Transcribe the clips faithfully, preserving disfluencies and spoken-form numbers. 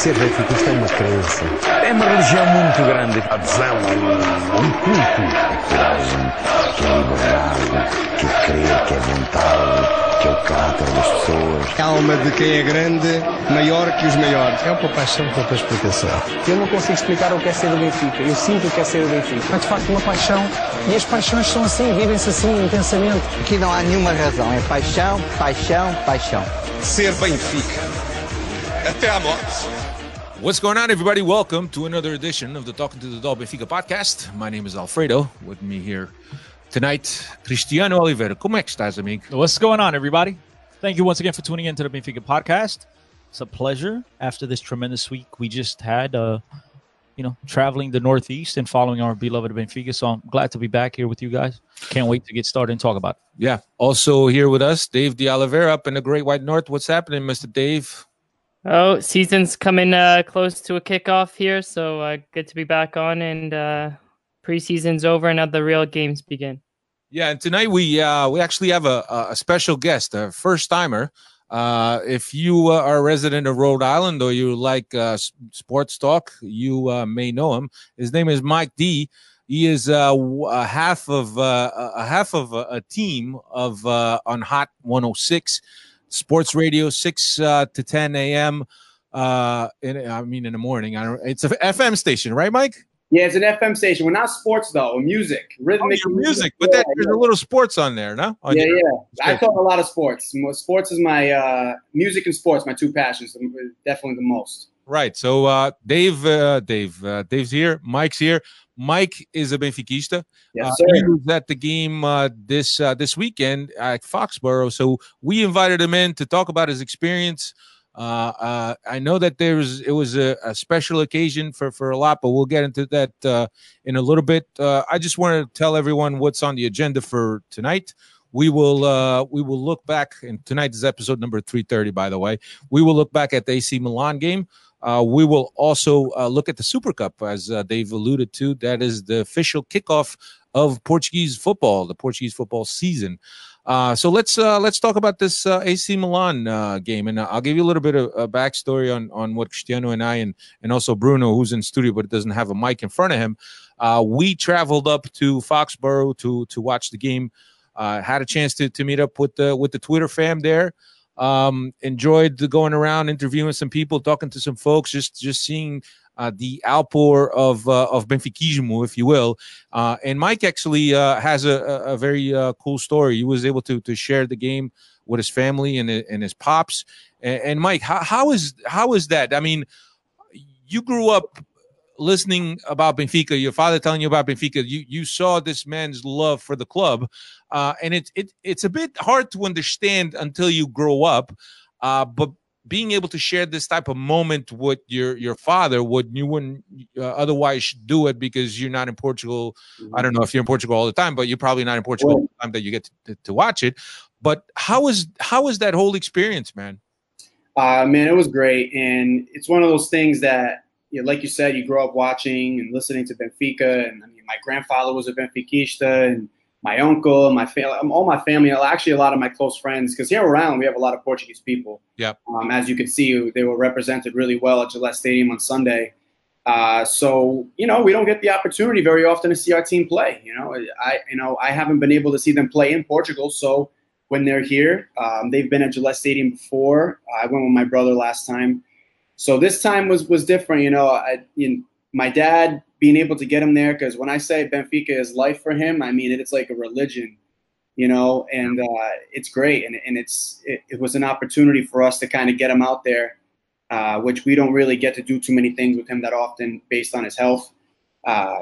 Ser benfiquista é uma crença. É uma religião muito grande. A adesão, um, um culto. É coragem, que é liberdade, que é crer, que é vontade, que é o caráter das pessoas. Calma de quem é grande, maior que os maiores. É uma paixão com outra explicação. Eu não consigo explicar o que é ser do Benfica. Eu sinto o que é ser do Benfica. É de facto uma paixão e as paixões são assim, vivem-se assim intensamente. Aqui não há nenhuma razão, é paixão, paixão, paixão. Ser Benfica. Até à morte. What's going on, everybody? Welcome to another edition of the Talking to the Doll Benfica podcast. My name is Alfredo. With me here tonight, Cristiano Oliveira. Como é que estás, amigo? What's going on, everybody? Thank you once again for tuning in to the Benfica podcast. It's a pleasure after this tremendous week we just had, uh, you know, traveling the Northeast and following our beloved Benfica. So I'm glad to be back here with you guys. Can't wait to get started and talk about it. Yeah. Also here with us, Dave de Oliveira up in the Great White North. What's happening, Mister Dave? Oh, season's coming uh, close to a kickoff here, so uh, good to be back on, and uh, preseason's over, and now the real games begin. Yeah, and tonight we uh, we actually have a, a special guest, a first-timer. Uh, if you uh, are a resident of Rhode Island or you like uh, sports talk, you uh, may know him. His name is Mike D. He is uh, a half of uh, a half of a, a team of uh, on Hot one oh six. Sports radio, six uh, to ten a.m. Uh, in, I mean, in the morning. I don't. It's a F M station, right, Mike? Yeah, it's an F M station. We're not sports though. We're music, rhythmic oh, music. music. But that, there's a little sports on there, no? On yeah, your, yeah. I talk a lot of sports. Sports is my uh, music and sports, my two passions. Definitely the most. Right. So uh, Dave, uh, Dave, uh, Dave's here. Mike's here. Mike is a Benfiquista. Yes, uh, sir. He was at the game uh, this uh, this weekend at Foxborough. So we invited him in to talk about his experience. Uh, uh, I know that there was it was a, a special occasion for, for a lot, but we'll get into that uh, in a little bit. Uh, I just want to tell everyone what's on the agenda for tonight. We will uh, we will look back, and tonight is episode number three thirty, by the way. We will look back at the A C Milan game. Uh, we will also uh, look at the Super Cup, as uh, Dave alluded to. That is the official kickoff of Portuguese football, the Portuguese football season. Uh, so let's uh, let's talk about this uh, A C Milan uh, game, and I'll give you a little bit of a backstory on on what Cristiano and I, and and also Bruno, who's in studio but doesn't have a mic in front of him. Uh, we traveled up to Foxborough to to watch the game. Uh, had a chance to to meet up with the with the Twitter fam there. Um, enjoyed the going around, interviewing some people, talking to some folks, just just seeing uh, the outpour of uh, of Benfiquismo, if you will. Uh, and Mike actually uh, has a, a very uh, cool story. He was able to to share the game with his family and and his pops. And, and Mike, how how is how is that? I mean, you grew up listening about Benfica, your father telling you about Benfica, you you saw this man's love for the club, uh, and it's it it's a bit hard to understand until you grow up. Uh, but being able to share this type of moment with your your father, would you wouldn't uh, otherwise do it because you're not in Portugal. Mm-hmm. I don't know if you're in Portugal all the time, but you're probably not in Portugal all the time that you get to, to watch it. But how is how is that whole experience, man? Uh, man, it was great, and it's one of those things that, you know, like you said, you grow up watching and listening to Benfica, and I mean, my grandfather was a Benfiquista, and my uncle, and my family, all my family, actually a lot of my close friends, because here around we have a lot of Portuguese people. Yeah. Um, as you can see, they were represented really well at Gillette Stadium on Sunday. Uh, so you know, we don't get the opportunity very often to see our team play. You know, I you know I haven't been able to see them play in Portugal, so when they're here, um, they've been at Gillette Stadium before. I went with my brother last time. So this time was was different, you know. I, you know, my dad being able to get him there, because when I say Benfica is life for him, I mean it, it's like a religion, you know. And uh, it's great, and and it's it, it was an opportunity for us to kind of get him out there, uh, which we don't really get to do too many things with him that often based on his health. Uh,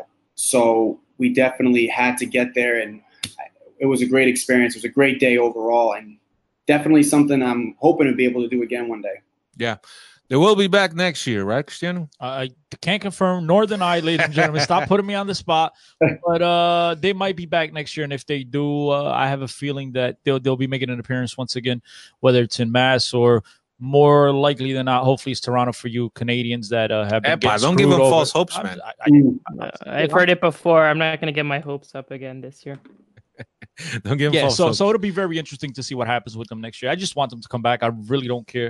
so we definitely had to get there, and it was a great experience. It was a great day overall, and definitely something I'm hoping to be able to do again one day. Yeah. They will be back next year, right, Cristiano? I can't confirm, nor deny, ladies and gentlemen. Stop putting me on the spot. But uh, they might be back next year, and if they do, uh, I have a feeling that they'll they'll be making an appearance once again, whether it's in Mass or more likely than not, hopefully it's Toronto for you Canadians that uh, have been Epa, don't give them over. false hopes, man. I, I, uh, I've heard it before. I'm not going to get my hopes up again this year. Don't give them yeah, false so hopes. so it'll be very interesting to see what happens with them next year. I just want them to come back. I really don't care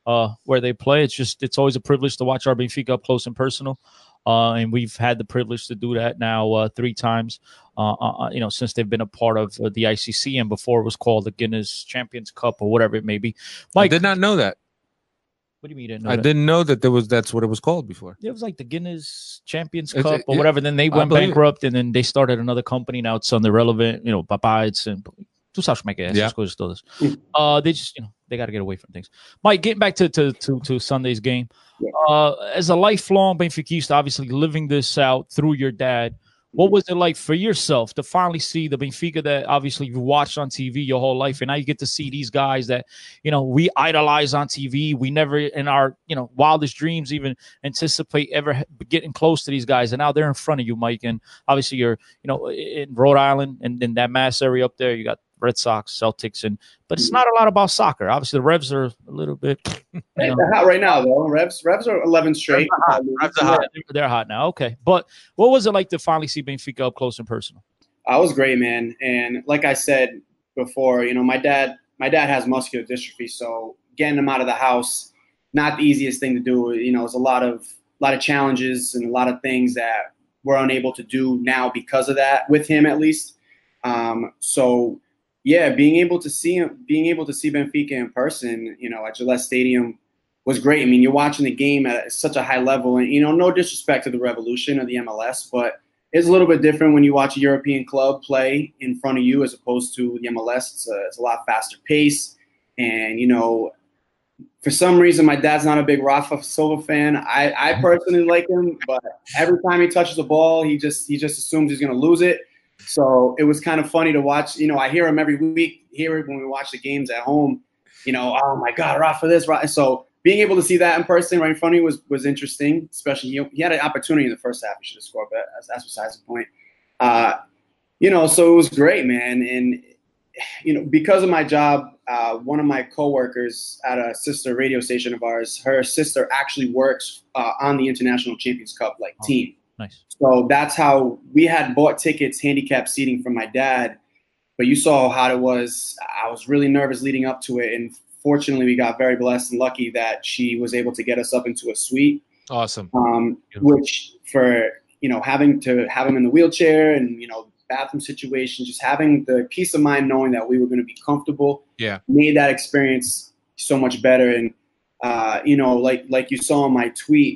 uh, where they play. It's just it's always a privilege to watch our Benfica up close and personal. Uh, and we've had the privilege to do that now uh, three times, uh, uh, you know, since they've been a part of uh, the I C C, and before it was called the Guinness Champions Cup or whatever it may be. Mike, I did not know that. What do you mean you didn't know I that? didn't know that there was that's what it was called before. It was like the Guinness Champions It's- Cup or yeah, whatever. Then they I went believe it. bankrupt, and then they started another company. Now it's on the relevant, you know, Papaits and tu sabes como é que é essas Yeah. coisas todas. Uh, they just, you know, they got to get away from things. Mike, getting back to to to, to Sunday's game, uh, as a lifelong Benfiquista, obviously living this out through your dad, what was it like for yourself to finally see the Benfica that obviously you watched on T V your whole life, and now you get to see these guys that, you know, we idolize on T V. We never in our, you know, wildest dreams even anticipate ever getting close to these guys, and now they're in front of you, Mike. And obviously you're, you know, in Rhode Island and in that Mass area up there, you got Red Sox, Celtics, and but it's not a lot about soccer. Obviously, the Revs are a little bit. You know, They're hot right now, though. Revs, Revs are eleven straight. Revs are hot. They're, they're hot now. Okay, but what was it like to finally see Benfica up close and personal? I was great, man. And like I said before, you know, my dad, my dad has muscular dystrophy, so getting him out of the house, not the easiest thing to do. You know, it's a lot of, a lot of challenges and a lot of things that we're unable to do now because of that, with him at least. Um, so. Yeah, being able to see him, being able to see Benfica in person, you know, at Gillette Stadium was great. I mean, you're watching the game at such a high level, and you know, no disrespect to the Revolution or the M L S, but it's a little bit different when you watch a European club play in front of you as opposed to the M L S. It's a, it's a lot faster pace, and you know, for some reason, my dad's not a big Rafa Silva fan. I, I personally like him, but every time he touches the ball, he just he just assumes he's going to lose it. So it was kind of funny to watch. You know, I hear him every week, hear it when we watch the games at home. You know, oh my God, Rafa this, Rafa. So being able to see that in person right in front of you was was interesting. Especially he, he had an opportunity in the first half. He should have scored, but that's, that's besides the point. Uh, you know, so it was great, man. And you know, because of my job, uh, one of my coworkers at a sister radio station of ours, her sister actually works uh, on the International Champions Cup like Oh. team. Nice. So that's how we had bought tickets, handicap seating from my dad. But you saw how it was. I was really nervous leading up to it. And fortunately, we got very blessed and lucky that she was able to get us up into a suite. Awesome. Um, which for, you know, having to have him in the wheelchair and, you know, bathroom situation, just having the peace of mind knowing that we were going to be comfortable Yeah. made that experience so much better. And, uh, you know, like like you saw in my tweet,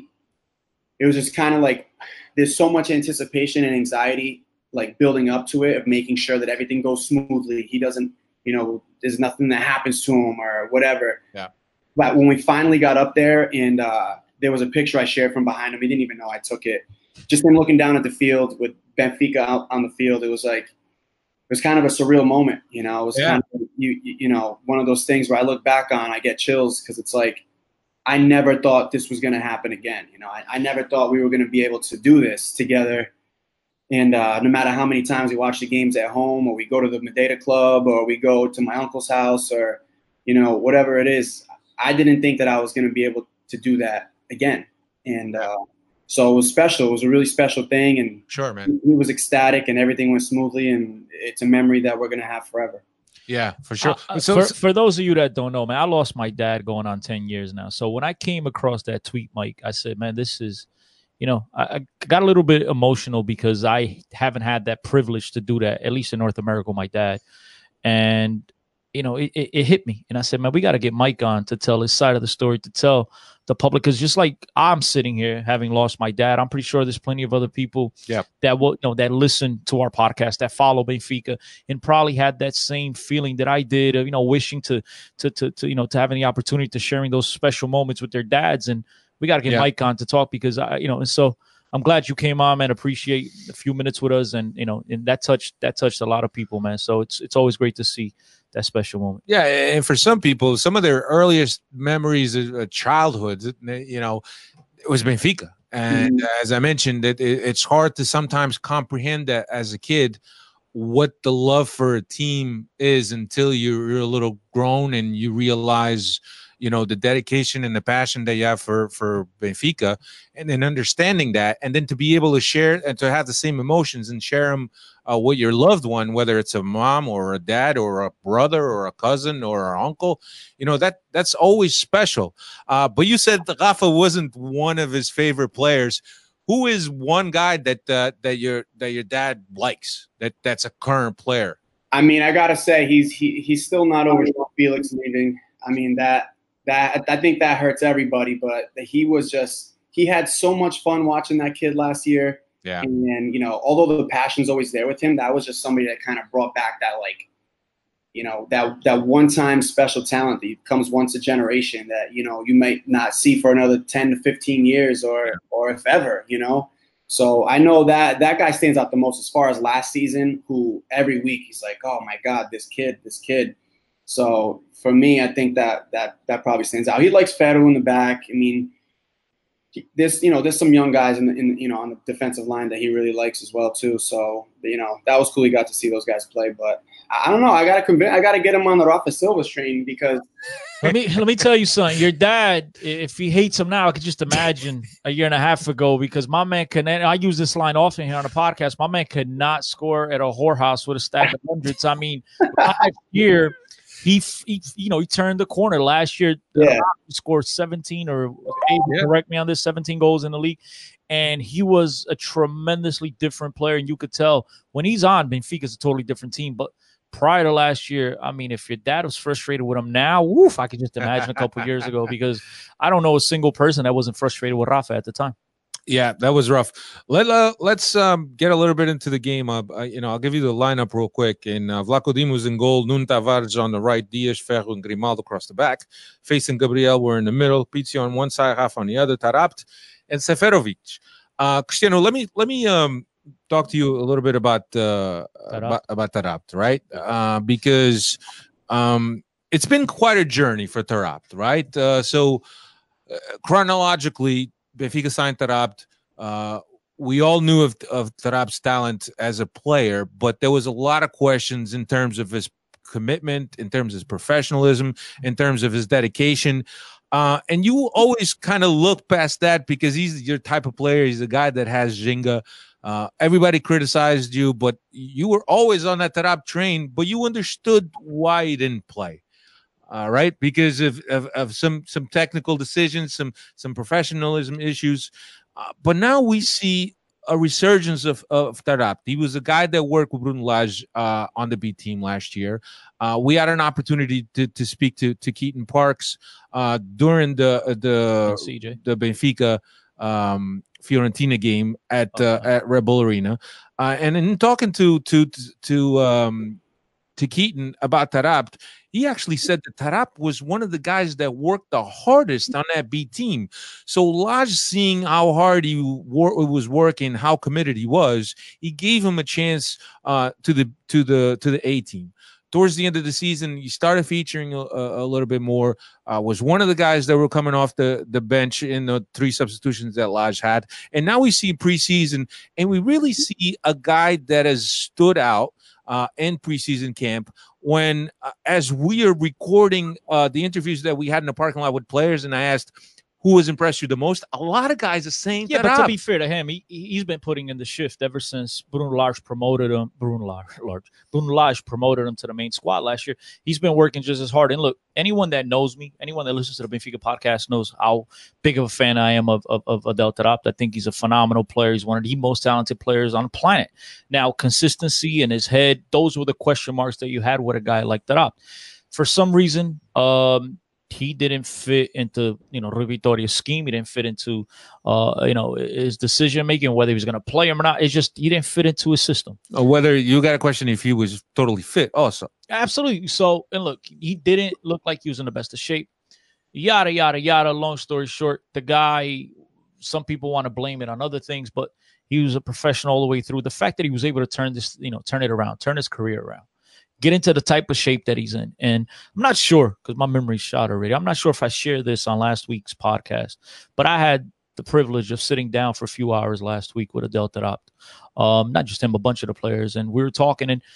it was just kind of like, there's so much anticipation and anxiety, like building up to it, of making sure that everything goes smoothly. He doesn't, you know, there's nothing that happens to him or whatever. Yeah. But when we finally got up there and uh, there was a picture I shared from behind him, he didn't even know I took it. Just him looking down at the field with Benfica out on the field, it was like, it was kind of a surreal moment, you know. It was Yeah. kind of, you, you know, one of those things where I look back on, I get chills because it's like, I never thought this was going to happen again. You know, I, I never thought we were going to be able to do this together. And uh, no matter how many times we watch the games at home, or we go to the Madeira Club, or we go to my uncle's house, or, you know, whatever it is, I didn't think that I was going to be able to do that again. And uh, so it was special. It was a really special thing. And Sure, man. he was ecstatic and everything went smoothly. And it's a memory that we're going to have forever. Yeah, for sure. Uh, so, for, for those of you that don't know, man, I lost my dad going on ten years now. So when I came across that tweet, Mike, I said, man, this is, you know, I, I got a little bit emotional because I haven't had that privilege to do that, at least in North America with my dad. And, you know, it, it, it hit me. And I said, man, we got to get Mike on to tell his side of the story, to tell the public. Because just like I'm sitting here having lost my dad, I'm pretty sure there's plenty of other people yeah. that will, you know, that listen to our podcast, that follow Benfica, and probably had that same feeling that I did of, you know, wishing to, to, to, to, you know, to having the opportunity to sharing those special moments with their dads. And we got to get Yeah. Mike on to talk because I, you know, and so I'm glad you came on, man. Appreciate a few minutes with us. And, you know, and that touched, that touched a lot of people, man. So it's, it's always great to see that special moment. Yeah, and for some people, some of their earliest memories of uh, childhood, you know, it was Benfica. And Mm-hmm. as I mentioned, it, it, it's hard to sometimes comprehend that as a kid what the love for a team is until you're, you're a little grown and you realize, you know, the dedication and the passion that you have for for Benfica, and then understanding that, and then to be able to share and to have the same emotions and share them uh, with your loved one, whether it's a mom or a dad or a brother or a cousin or an uncle, you know, that that's always special. Uh, but you said that Rafa wasn't one of his favorite players. Who is one guy that uh, that your that your dad likes, that that's a current player? I mean, I gotta say, he's he, he's still not over João Felix leaving. I mean, that that I think that hurts everybody. But he was just he had so much fun watching that kid last year. Yeah. And, and you know, although the passion's always there with him, that was just somebody that kind of brought back that, like, you know, that that one time special talent that comes once a generation that, you know, you might not see for another ten to fifteen years or or if ever, you know. So I know that that guy stands out the most as far as last season, who every week he's like, oh my God, this kid, this kid. So for me, I think that that that probably stands out. He likes Ferro in the back. I mean, there's you know there's some young guys in, the, in you know on the defensive line that he really likes as well too. So you know that was cool. He got to see those guys play, but I don't know. I gotta convince. I gotta get him on the Rafa Silva's train because. let me let me tell you something. Your dad, if he hates him now, I could just imagine a year and a half ago, because my man can. I use this line often here on the podcast. My man could not score at a whorehouse with a stack of hundreds. I mean, last year he, he you know he turned the corner. Last year, yeah. he scored seventeen or yeah. correct me on this, seventeen goals in the league. And he was a tremendously different player, and you could tell when he's on, Benfica's a totally different team. But prior to last year, I mean, if your dad was frustrated with him now, woof, I could just imagine a couple of years ago, because I don't know a single person that wasn't frustrated with Rafa at the time. Yeah, that was rough. Let, uh, let's um, get a little bit into the game. Uh, uh, you know, I'll give you the lineup real quick. And uh, Vlaco Dimos in goal, Nuno Tavares on the right, Dias, Ferro, and Grimaldo across the back. Facing Gabriel were in the middle, Pizzi on one side, Rafa on the other, Taarabt, and Seferovic. Uh, Cristiano, let me let me um, talk to you a little bit about uh, about, about Taarabt, right? Uh, because um, it's been quite a journey for Taarabt, right? Uh, so uh, chronologically, Benfica signed Taarabt. Uh, we all knew of, of Taarabt's talent as a player, but there was a lot of questions in terms of his commitment, in terms of his professionalism, in terms of his dedication. Uh, and you always kind of look past that because he's your type of player. He's a guy that has Ginga. Uh, everybody criticized you, but you were always on that Taarabt train, but you understood why he didn't play. Uh, right? Because of, of, of some some technical decisions, some some professionalism issues. Uh, but now we see a resurgence of, of Taarabt. He was a guy that worked with Bruno Lage uh, on the B team last year. Uh, we had an opportunity to to speak to to Keaton Parks uh, during the the C J. the Benfica um, Fiorentina game at uh, okay. at Red Bull Arena, uh, and in talking to to to um, to Keaton about Taarabt, he actually said that Taarabt was one of the guys that worked the hardest on that B team. So Lage, seeing how hard he wor- was working, how committed he was, he gave him a chance uh, to the to the to the A team. Towards the end of the season, he started featuring a, a little bit more. Uh, was one of the guys that were coming off the, the bench in the three substitutions that Lage had. And now we see preseason, and we really see a guy that has stood out uh, in preseason camp. When, uh, as we are recording uh, the interviews that we had in the parking lot with players, and I asked, who has impressed you the most? A lot of guys are saying yeah, Taarabt. But to be fair to him, he he's been putting in the shift ever since Bruno Lage promoted him. Bruno Lage, Bruno Lage promoted him to the main squad last year. He's been working just as hard. And look, anyone that knows me, anyone that listens to the Benfica podcast knows how big of a fan I am of of, of Adel Taarabt. I think he's a phenomenal player. He's one of the most talented players on the planet. Now, consistency in his head, those were the question marks that you had with a guy like Taarabt. For some reason, um. he didn't fit into, you know, Rui Vitoria's scheme. He didn't fit into, uh, you know, his decision making, whether he was going to play him or not. It's just he didn't fit into his system. Or whether you got a question if he was totally fit also. Absolutely. So, and look, he didn't look like he was in the best of shape. Yada, yada, yada. Long story short, the guy, some people want to blame it on other things, but he was a professional all the way through. The fact that he was able to turn this, you know, turn it around, turn his career around, get into the type of shape that he's in. And I'm not sure, because my memory's shot already, I'm not sure if I shared this on last week's podcast, but I had the privilege of sitting down for a few hours last week with Adel Taarabt. Um, not just him, a bunch of the players. And we were talking, and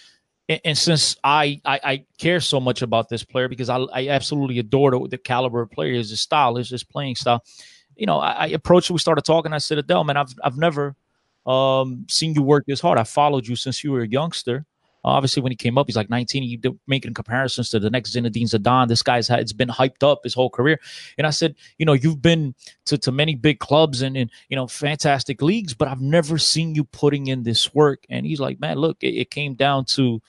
and, and since I, I I care so much about this player because I I absolutely adore the, the caliber of player, his style, his his playing style. You know, I, I approached him, we started talking. I said, Adele, man, I've I've never um, seen you work this hard. I followed you since you were a youngster. Uh, obviously, when he came up, he's like nineteen. He did, making comparisons to the next Zinedine Zidane. This guy's had, it's been hyped up his whole career. And I said, you know, you've been to, to many big clubs and, and, you know, fantastic leagues, but I've never seen you putting in this work. And he's like, man, look, it, it came down to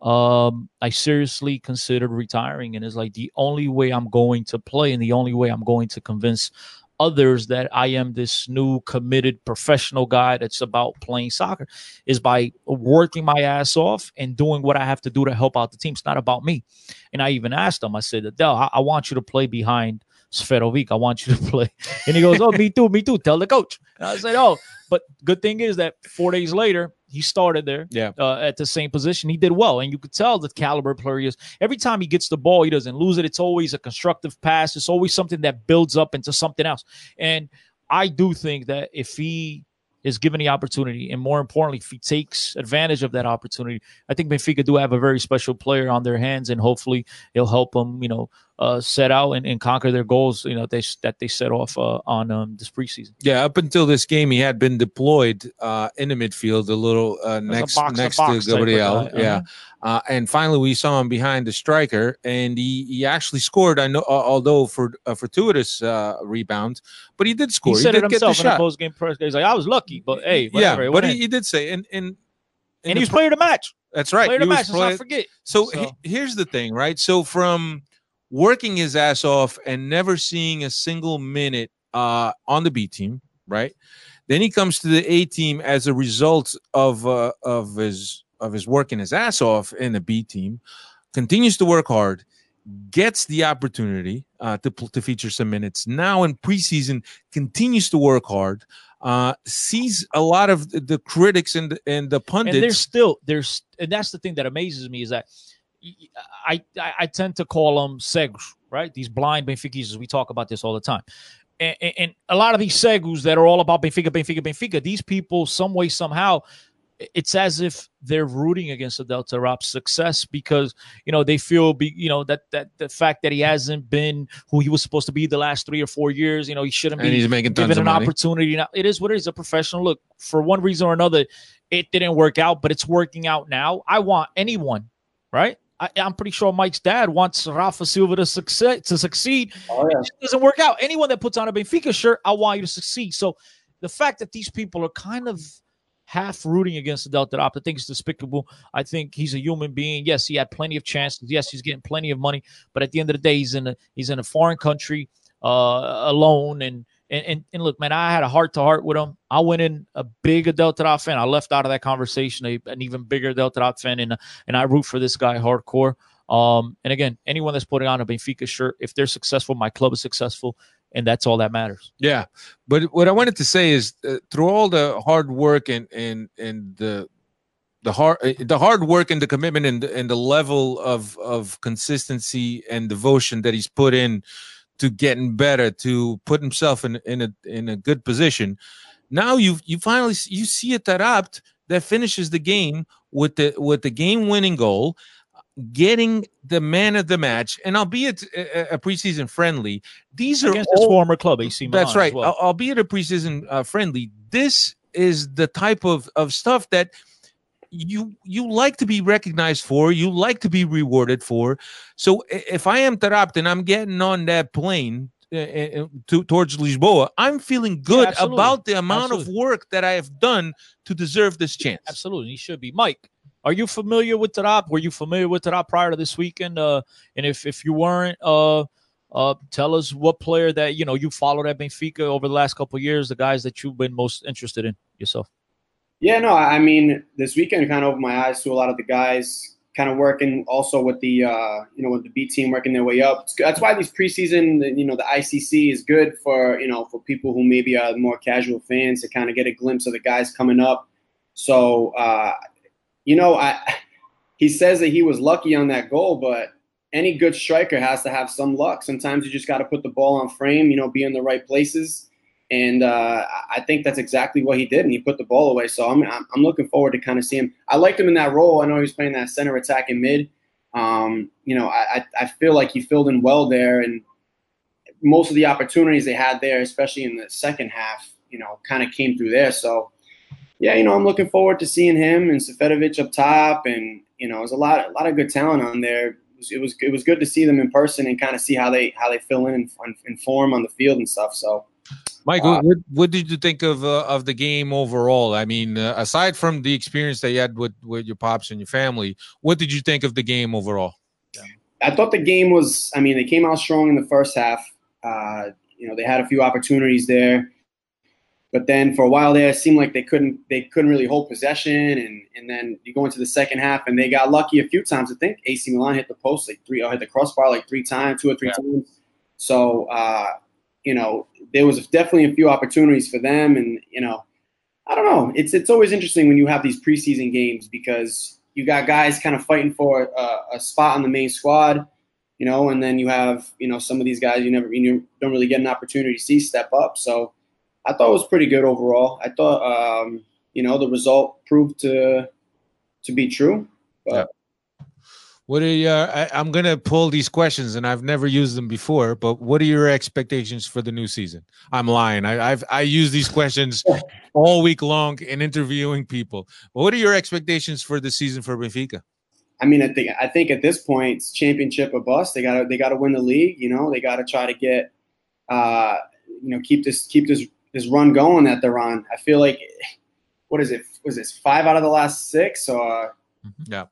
um, I seriously considered retiring. And it's like the only way I'm going to play and the only way I'm going to convince others that I am this new committed professional guy that's about playing soccer is by working my ass off and doing what I have to do to help out the team. It's not about me. And I even asked him, I said, Adele, I, I want you to play behind Seferovic. I want you to play. And he goes, oh, me too, me too. Tell the coach. And I said, oh, but good thing is that four days later, he started there yeah. uh, at the same position. He did well. And you could tell the caliber player he is. Every time he gets the ball, he doesn't lose it. It's always a constructive pass. It's always something that builds up into something else. And I do think that if he is given the opportunity, and more importantly, if he takes advantage of that opportunity, I think Benfica do have a very special player on their hands, and hopefully it'll help them, you know, uh, set out and, and conquer their goals, you know, they, that they set off uh, on um, this preseason. Yeah, up until this game, he had been deployed uh, in the midfield a little uh, next box next to, to Gabriel. uh-huh. Yeah, uh, and finally we saw him behind the striker, and he, he actually scored. I know, uh, although for a fortuitous uh, rebound, but he did score. He said he did it himself get in the the shot. post game press. He's like, I was lucky, but hey, whatever. Yeah, but he, he did say, and and and he was player of the match. That's right. Player of the He was match. Let's play- not forget. So, So- he- here's the thing, right? So from working his ass off and never seeing a single minute uh, on the B team, right? Then he comes to the A team as a result of uh, of his of his working his ass off in the B team, continues to work hard, gets the opportunity uh, to to feature some minutes. Now in preseason, continues to work hard. Uh, sees a lot of the, the critics and the, and the pundits. And there's still there's and that's the thing that amazes me is that I I, I tend to call them cegos, right? These blind Benfiquistas. We talk about this all the time. And, and, and a lot of these cegos that are all about Benfica, Benfica, Benfica, these people, some way, somehow, it's as if they're rooting against the Delta Rap's success because, you know, they feel, be, you know, that that the fact that he hasn't been who he was supposed to be the last three or four years, you know, he shouldn't And be he's making tons given of an money. opportunity. Now, it is what it is, a professional. Look, for one reason or another, it didn't work out, but it's working out now. I want anyone, right? I, I'm pretty sure Mike's dad wants Rafa Silva to succeed. To succeed. Oh, yeah. It just doesn't work out. Anyone that puts on a Benfica shirt, I want you to succeed. So the fact that these people are kind of half rooting against the Delta Rap, I think it's despicable. I think he's a human being. Yes, he had plenty of chances. Yes, he's getting plenty of money. But at the end of the day, he's in a he's in a foreign country uh, alone. And, and and and look, man, I had a heart to heart with him. I went in a big Delta Rap fan. I left out of that conversation a, an even bigger Delta Rap fan, and and I root for this guy hardcore. Um, and again, anyone that's putting on a Benfica shirt, if they're successful, my club is successful. And that's all that matters. Yeah, but what I wanted to say is, uh, through all the hard work and and and the the hard uh, the hard work and the commitment and the, and the level of of consistency and devotion that he's put in to getting better, to put himself in in a in a good position. Now you you finally you see a Taarabt that finishes the game with the with the game winning goal, getting the man of the match, and albeit a, a preseason friendly, these are against all, his former club, A C Milan. that's right. As well. Al- albeit a preseason uh, friendly, this is the type of, of stuff that you you like to be recognized for, you like to be rewarded for. So i- if I am Taarabt and I'm getting on that plane uh, uh, to, towards Lisboa, I'm feeling good Yeah, absolutely. about the amount Absolutely. of work that I have done to deserve this chance. Absolutely, he should be. Mike, are you familiar with Taarabt? Were you familiar with Taarabt prior to this weekend? Uh, and if if you weren't, uh, uh, tell us what player that you know you followed at Benfica over the last couple of years, the guys that you've been most interested in yourself. Yeah, no, I mean, this weekend kind of opened my eyes to a lot of the guys kind of working also with the, uh, you know, with the B team working their way up. That's why these preseason, you know, the I C C is good for, you know, for people who maybe are more casual fans to kind of get a glimpse of the guys coming up. So, uh, you know, I, he says that he was lucky on that goal, but any good striker has to have some luck. Sometimes you just got to put the ball on frame, you know, be in the right places. And uh, I think that's exactly what he did, and he put the ball away. So I'm I'm, I'm looking forward to kind of see him. I liked him in that role. I know he was playing that center attack in mid. Um, you know, I I feel like he filled in well there, and most of the opportunities they had there, especially in the second half, you know, kind of came through there. So yeah, you know, I'm looking forward to seeing him and Seferovic up top, and you know, there's a lot a lot of good talent on there. It was it was, it was good to see them in person and kind of see how they how they fill in and, and form on the field and stuff. So. Mike, uh, what, what did you think of uh, of the game overall? I mean, uh, aside from the experience that you had with, with your pops and your family, what did you think of the game overall? I thought the game was, I mean, they came out strong in the first half. Uh, you know, they had a few opportunities there, but then for a while there, it seemed like they couldn't they couldn't really hold possession. And and then you go into the second half, and they got lucky a few times. I think A C Milan hit the post like three, or hit the crossbar like three times, two or three yeah. times. So. Uh, You know, there was definitely a few opportunities for them, and you know, I don't know. It's it's always interesting when you have these preseason games because you got guys kind of fighting for a, a spot on the main squad, you know, and then you have you know some of these guys you never you don't really get an opportunity to see step up. So I thought it was pretty good overall. I thought um, you know the result proved to to be true. But, yeah. What are you, uh, I, I'm going to pull these questions, and I've never used them before, but what are your expectations for the new season? I'm lying. I, I've I use these questions all week long in interviewing people. But what are your expectations for the season for Benfica? I mean, I think I think at this point, it's championship or bust. They got to they got to win the league. You know, they got to try to get, uh, you know, keep this keep this this run going that they're on. I feel like, what is it? Was this five out of the last six? Or yeah.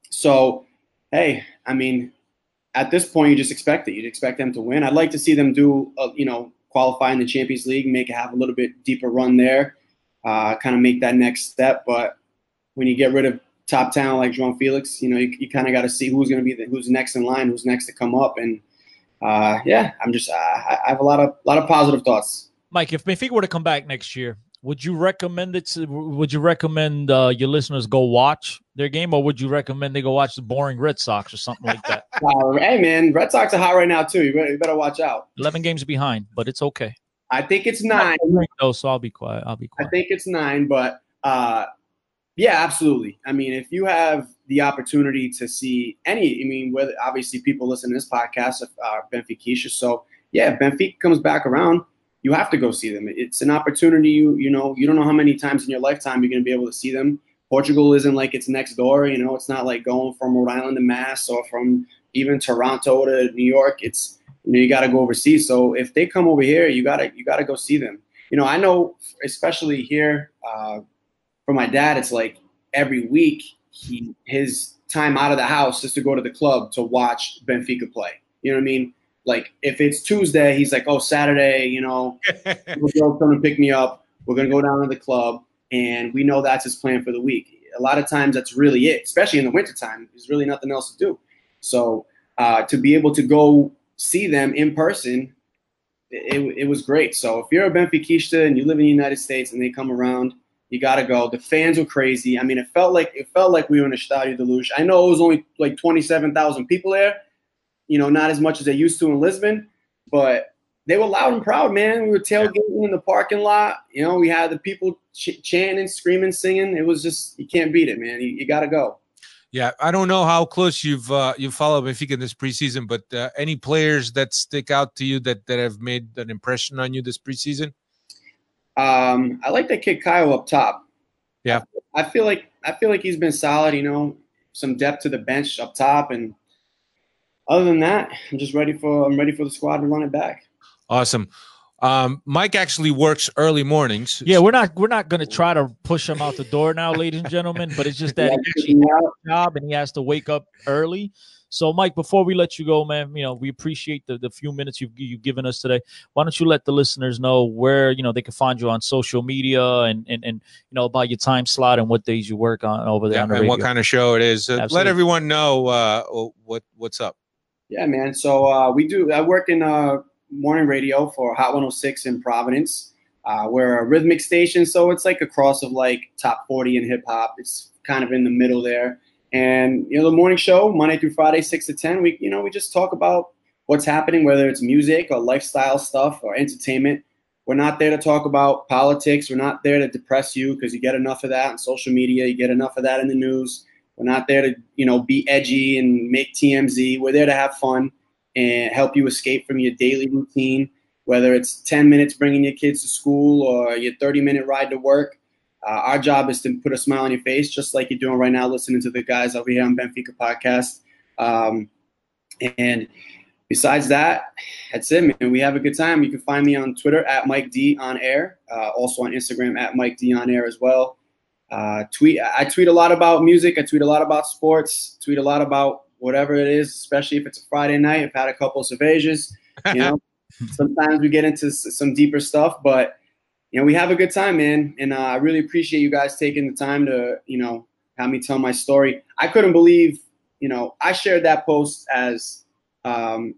So. Hey, I mean, at this point, you just expect it. You'd expect them to win. I'd like to see them do, uh, you know, qualify in the Champions League, make it have a little bit deeper run there, uh, kind of make that next step. But when you get rid of top talent like João Felix, you know, you, you kind of got to see who's going to be the, who's next in line, who's next to come up. And uh, yeah, I'm just I, I have a lot of lot of positive thoughts. Mike, if Benfica were to come back next year, would you recommend it? To, would you recommend uh, your listeners go watch their game, or would you recommend they go watch the boring Red Sox or something like that? uh, hey, man, Red Sox are hot right now too. You better, you better watch out. Eleven games behind, but it's okay. I think it's nine. Oh, so I'll be quiet. I'll be quiet. I think it's nine, but uh, yeah, absolutely. I mean, if you have the opportunity to see any, I mean, whether obviously people listen to this podcast are Benfica, so yeah, if Benfica comes back around, you have to go see them. It's an opportunity. You you know you don't know how many times in your lifetime you're going to be able to see them. Portugal isn't like it's next door. You know, it's not like going from Rhode Island to Mass or from even Toronto to New York. It's you know you got to go overseas. So if they come over here, you gotta you gotta go see them. You know, I know especially here uh, for my dad, it's like every week he his time out of the house is to go to the club to watch Benfica play. You know what I mean? Like, if it's Tuesday, he's like, oh, Saturday, you know, we'll come and pick me up. We're going to go down to the club, and we know that's his plan for the week. A lot of times that's really it, especially in the wintertime. There's really nothing else to do. So uh, to be able to go see them in person, it, it was great. So if you're a Benfiquista and you live in the United States and they come around, you got to go. The fans were crazy. I mean, it felt like it felt like we were in a Stadio de Luz. I know it was only like twenty-seven thousand people there. You know, not as much as they used to in Lisbon, but they were loud and proud, man. We were tailgating in the parking lot. You know, we had the people ch- chanting, screaming, singing. It was just, you can't beat it, man. You, you got to go. Yeah, I don't know how close you've uh, you followed Benfica in this preseason, but uh, any players that stick out to you that, that have made an impression on you this preseason? Um, I like that kid Kyle up top. Yeah, I feel like I feel like he's been solid. You know, some depth to the bench up top, and other than that, I'm just ready for I'm ready for the squad to run it back. Awesome. Um, Mike actually works early mornings. Yeah, we're not we're not going to try to push him out the door now, ladies and gentlemen. But it's just that he actually has a job and he has to wake up early. So, Mike, before we let you go, man, you know we appreciate the, the few minutes you've you've given us today. Why don't you let the listeners know where you know they can find you on social media and and, and you know about your time slot and what days you work on over there yeah, on the and radio. what kind of show it is. Uh, let everyone know uh, what what's up. Yeah, man. So uh, we do. I work in uh, morning radio for Hot one oh six in Providence. Uh, we're a rhythmic station, so it's like a cross of like top forty and hip hop. It's kind of in the middle there. And you know, the morning show Monday through Friday, six to ten. We you know we just talk about what's happening, whether it's music or lifestyle stuff or entertainment. we're not there to talk about politics. We're not there to depress you because you get enough of that on social media. You get enough of that in the news. We're not there to, you know, be edgy and make T M Z. We're there to have fun and help you escape from your daily routine, whether it's ten minutes bringing your kids to school or your thirty minute ride to work. Uh, our job is to put a smile on your face, just like you're doing right now, listening to the guys over here on Benfica Podcast. Um, and besides that, that's it, man. We have a good time. You can find me on Twitter at Mike D on air, uh, also on Instagram at Mike D on air as well. Uh, tweet. I tweet a lot about music. I tweet a lot about sports. Tweet a lot about whatever it is, especially if it's a Friday night. I've had a couple of cervejas. You know, sometimes we get into s- some deeper stuff, but you know, we have a good time, man. And uh, I really appreciate you guys taking the time to, you know, have me tell my story. I couldn't believe, you know, I shared that post as um,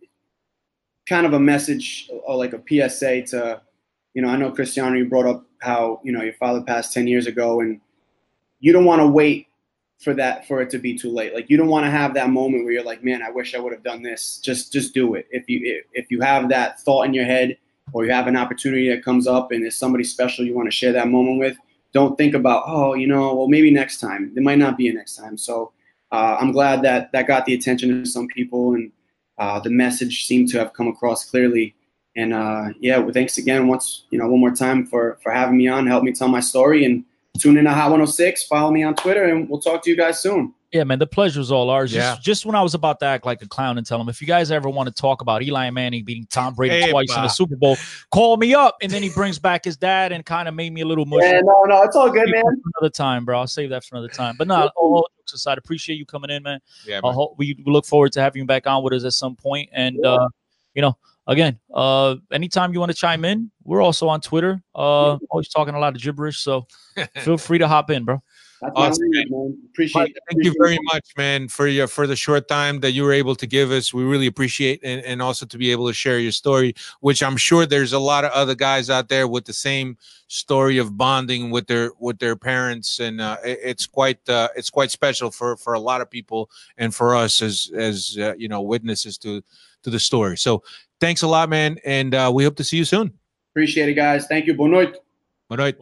kind of a message or like a P S A to, you know, I know Cristiano, you brought up how, you know, your father passed ten years ago, and you don't want to wait for that, for it to be too late. Like, you don't want to have that moment where you're like, man, I wish I would have done this. Just, just do it. If you, if you have that thought in your head, or you have an opportunity that comes up and there's somebody special you want to share that moment with, don't think about, oh, you know, well, maybe next time. There might not be a next time. So uh, I'm glad that that got the attention of some people, and uh, the message seemed to have come across clearly. And uh, yeah, well, thanks again once, you know, one more time for, for having me on, help me tell my story, and tune in to Hot one oh six, follow me on Twitter, and we'll talk to you guys soon. Yeah, man, the pleasure's all ours. Yeah. Just, just when I was about to act like a clown and tell them, if you guys ever want to talk about Eli Manning beating Tom Brady Hey, twice bah. in the Super Bowl, call me up. And then he brings back his dad and kind of made me a little mushy. Yeah, no, no, it's all good, man. Another time, bro. I'll save that for another time. But no, all jokes aside, appreciate you coming in, man. Yeah, I man. hope we we look forward to having you back on with us at some point. And uh, you know, again, uh, anytime you want to chime in, we're also on Twitter. Uh, always talking a lot of gibberish, so feel free to hop in, bro. That's Awesome, my reason, man. Appreciate Mike, it. thank you Appreciate very it. much, man, for your for the short time that you were able to give us. We really appreciate, and, and also to be able to share your story, which I'm sure there's a lot of other guys out there with the same story of bonding with their with their parents, and uh, it, it's quite uh, it's quite special for for a lot of people, and for us as as uh, you know, witnesses to to the story. So thanks a lot, man, and uh, we hope to see you soon. Appreciate it, guys. Thank you. Boa noite. All right.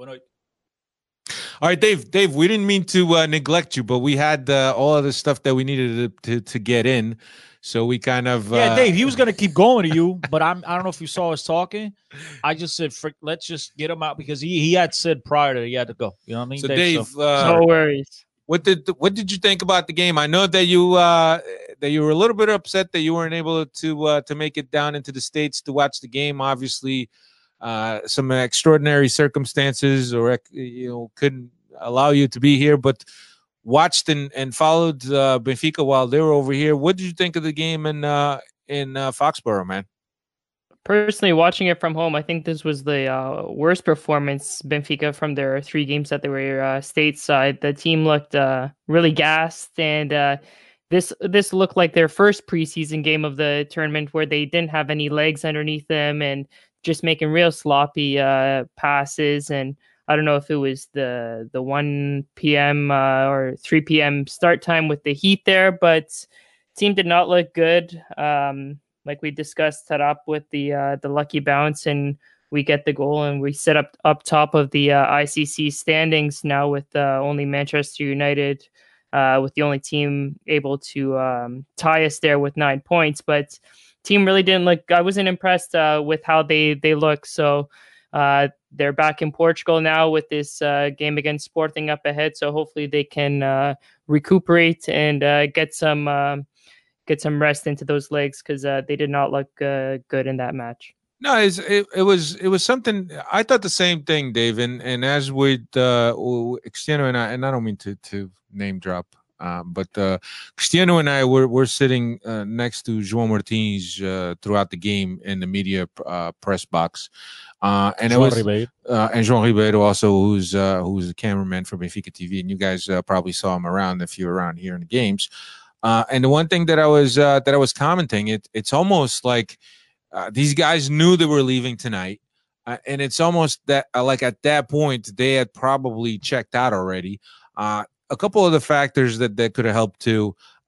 All right, Dave. Dave, we didn't mean to uh, neglect you, but we had uh, all of the stuff that we needed to, to to get in, so we kind of uh, Yeah, Dave, he was gonna keep going to you, but I'm I don't know if you saw us talking. I just said, frick, let's just get him out because he, he had said prior that he had to go. You know what I mean? So Dave, so, uh, No worries. what did what did you think about the game? I know that you uh, that you were a little bit upset that you weren't able to uh, to make it down into the States to watch the game. Obviously, uh, some extraordinary circumstances, or you know, couldn't allow you to be here, but watched and, and followed uh, Benfica while they were over here. What did you think of the game in uh, in uh, Foxborough, man? Personally, watching it from home, I think this was the uh, worst performance Benfica from their three games that they were uh, stateside. The team looked uh, really gassed, and uh, this this looked like their first preseason game of the tournament where they didn't have any legs underneath them and just making real sloppy uh, passes. And I don't know if it was the the one p.m. Uh, or three p.m. start time with the heat there, but team did not look good. Um, like we discussed, set up with the uh, the lucky bounce, and we get the goal, and we set up up top of the uh, I C C standings now with uh, only Manchester United, uh, with the only team able to um, tie us there with nine points. But team really didn't look. I wasn't impressed uh, with how they they look. So. Uh, they're back in Portugal now with this uh, game against Sporting up ahead. So hopefully they can uh, recuperate and uh, get some uh, get some rest into those legs, because uh, they did not look uh, good in that match. No, it's, it it was it was something. I thought the same thing, Dave. And and as with uh, Cristiano and I, and I don't mean to to name drop. Um, but uh, Cristiano and I were, were sitting uh, next to João Martins uh, throughout the game in the media uh, press box, uh, and João it was Ribeiro. uh, and João Ribeiro also, who's uh, who's a cameraman for Benfica T V, and you guys uh, probably saw him around if you're around here in the games. Uh, and the one thing that I was uh, that I was commenting, it it's almost like uh, these guys knew they were leaving tonight, uh, and it's almost that uh, like at that point they had probably checked out already. Uh, A couple of the factors that, that could have helped too.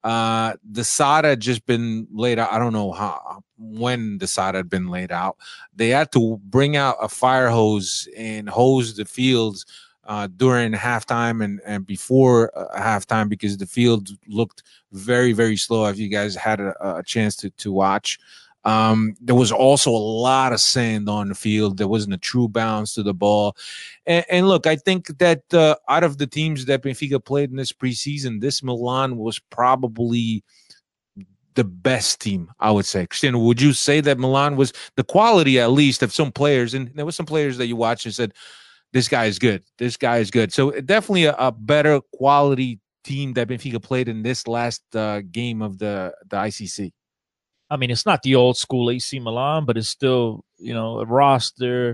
Uh, the sod had just been laid out. I don't know how when the sod had been laid out. They had to bring out a fire hose and hose the fields uh, during halftime and and before uh, halftime because the field looked very very slow. If you guys had a, a chance to to watch. Um, there was also a lot of sand on the field. There wasn't a true bounce to the ball. And, and look, I think that uh, out of the teams that Benfica played in this preseason, this Milan was probably the best team, I would say. Cristiano, would you say that Milan was the quality, at least, of some players? And there were some players that you watched and said, this guy is good. This guy is good. So definitely a, a better quality team that Benfica played in this last uh, game of the, the I C C. I mean, it's not the old school A C Milan, but it's still, you know, a roster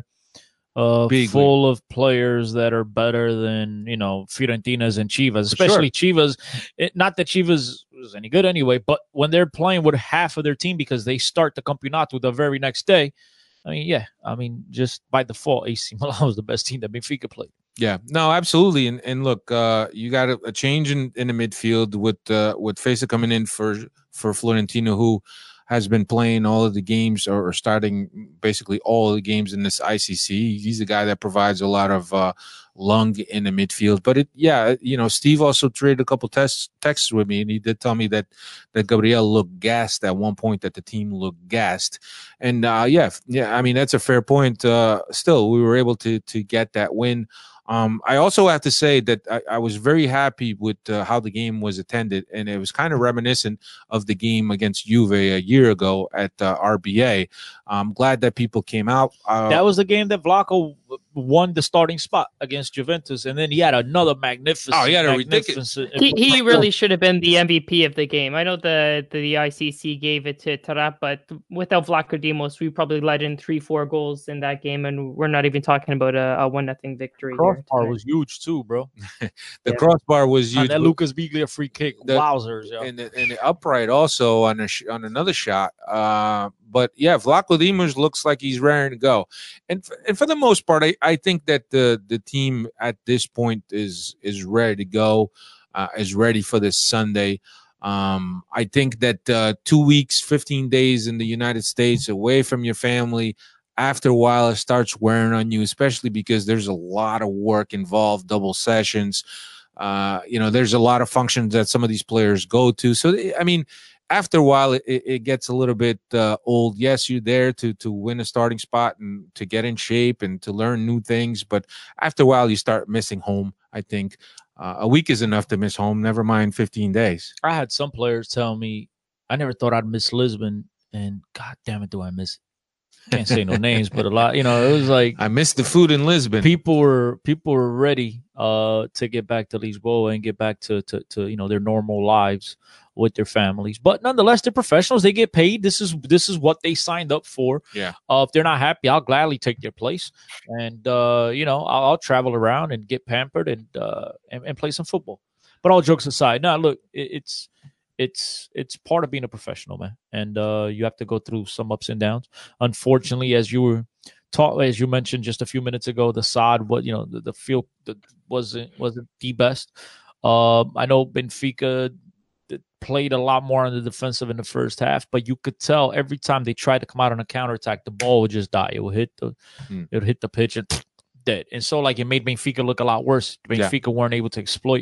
uh, full of players that are better than, you know, Fiorentina's and Chivas, especially sure. Chivas. It, not that Chivas was any good anyway, but when they're playing with half of their team because they start the Campeonato the very next day, I mean, yeah, I mean, just by default, A C Milan was the best team that Benfica played. Yeah, no, absolutely. And and look, uh, you got a, a change in, in the midfield with uh, with Fesa coming in for, for Florentino, who has been playing all of the games or, or starting basically all of the games in this I C C. He's a guy that provides a lot of uh, lung in the midfield. But it, yeah, you know, Steve also traded a couple tests, texts with me, and he did tell me that that Gabriel looked gassed at one point, that the team looked gassed. And uh, yeah, yeah, I mean, that's a fair point. Uh, still, we were able to to get that win. Um, I also have to say that I, I was very happy with uh, how the game was attended, and it was kind of reminiscent of the game against Juve a year ago at uh, R B A. I'm glad that people came out. Uh, that was the game that Vlaco won the starting spot against Juventus, and then he had another magnificent. Oh, he had a ridiculous. He, he really should have been the M V P of the game. I know the the I C C gave it to Tarap, but without Vlaco Dimos, we probably let in three, four goals in that game, and we're not even talking about a, a one nothing victory. Crossbar was huge too, bro. the yeah. crossbar was huge. And that Lucas Biglia free kick, the, wowzers, yeah. And the, and the upright also on a sh- on another shot. Uh, but yeah, Vlaco Dimos looks like he's ready to go, and f- and for the most part, I, I think that the the team at this point is is ready to go, uh, is ready for this Sunday. Um, I think that uh, two weeks, fifteen days in the United States, away from your family, after a while, it starts wearing on you, especially because there's a lot of work involved, double sessions. Uh, you know, there's a lot of functions that some of these players go to. So, I mean, after a while, it, it gets a little bit uh, old. Yes, you're there to to win a starting spot and to get in shape and to learn new things. But after a while, you start missing home, I think. Uh, a week is enough to miss home, never mind fifteen days. I had some players tell me, I never thought I'd miss Lisbon, and God damn it, do I miss it. Can't say no names, but a lot, you know, it was like I missed the food in Lisbon. People were people were ready uh, to get back to Lisboa and get back to, to to you know their normal lives with their families. But nonetheless, they're professionals. They get paid. This is this is what they signed up for. Yeah. Uh, if they're not happy, I'll gladly take their place, and uh, you know, I'll, I'll travel around and get pampered and uh, and, and play some football. But all jokes aside, now look, it, it's. It's it's part of being a professional, man, and uh, you have to go through some ups and downs. Unfortunately, as you were taught, as you mentioned just a few minutes ago, the sod, what you know, the, the field wasn't wasn't the best. Uh, I know Benfica played a lot more on the defensive in the first half, but you could tell every time they tried to come out on a counterattack, the ball would just die. It would hit the mm. it would hit the pitch and dead. And so, like, it made Benfica look a lot worse. Benfica yeah. weren't able to exploit.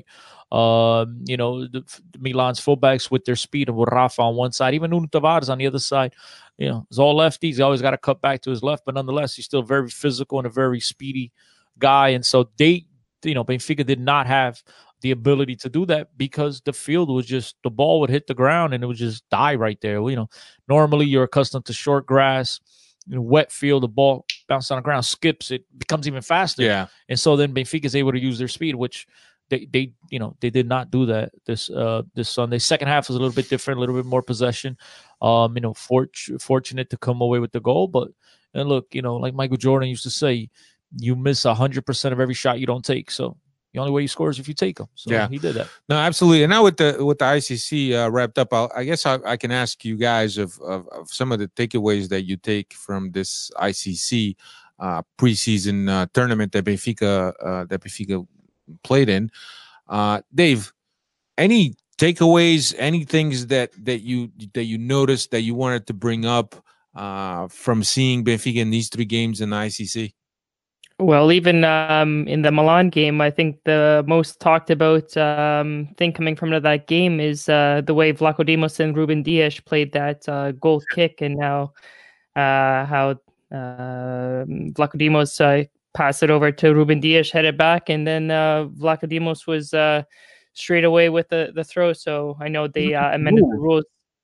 Um, you know, the, the Milan's fullbacks with their speed and with Rafa on one side, even Nuno Tavares on the other side. You know, it's all lefties. He always got to cut back to his left, but nonetheless, he's still very physical and a very speedy guy. And so they, you know, Benfica did not have the ability to do that because the field was just, the ball would hit the ground and it would just die right there. You know, normally you're accustomed to short grass, you know, wet field, the ball bounces on the ground, skips, it becomes even faster. Yeah. And so then Benfica is able to use their speed, which They, they, you know, they did not do that this, uh, this Sunday. Second half was a little bit different, a little bit more possession. Um, you know, fort- fortunate to come away with the goal, but and look, you know, like Michael Jordan used to say, you miss a hundred percent of every shot you don't take. So the only way you score is if you take them. So yeah, he did that. No, absolutely. And now with the with the I C C uh, wrapped up, I'll, I guess I, I can ask you guys of, of of some of the takeaways that you take from this I C C uh, preseason uh, tournament that Benfica uh, that Benfica played in. Uh, Dave, any takeaways, any things that that you that you noticed that you wanted to bring up uh, from seeing Benfica in these three games in the I C C? Well, even um, in the Milan game, I think the most talked about um, thing coming from that game is uh, the way Vlaco Dimos and Ruben Dias played that uh, goal kick, and now uh, how uh, Vlaco Dimos uh, passed it over to Ruben Dias, headed back, and then uh, Vlaco Dimos was uh, straight away with the, the throw. So I know they uh, amended the rules.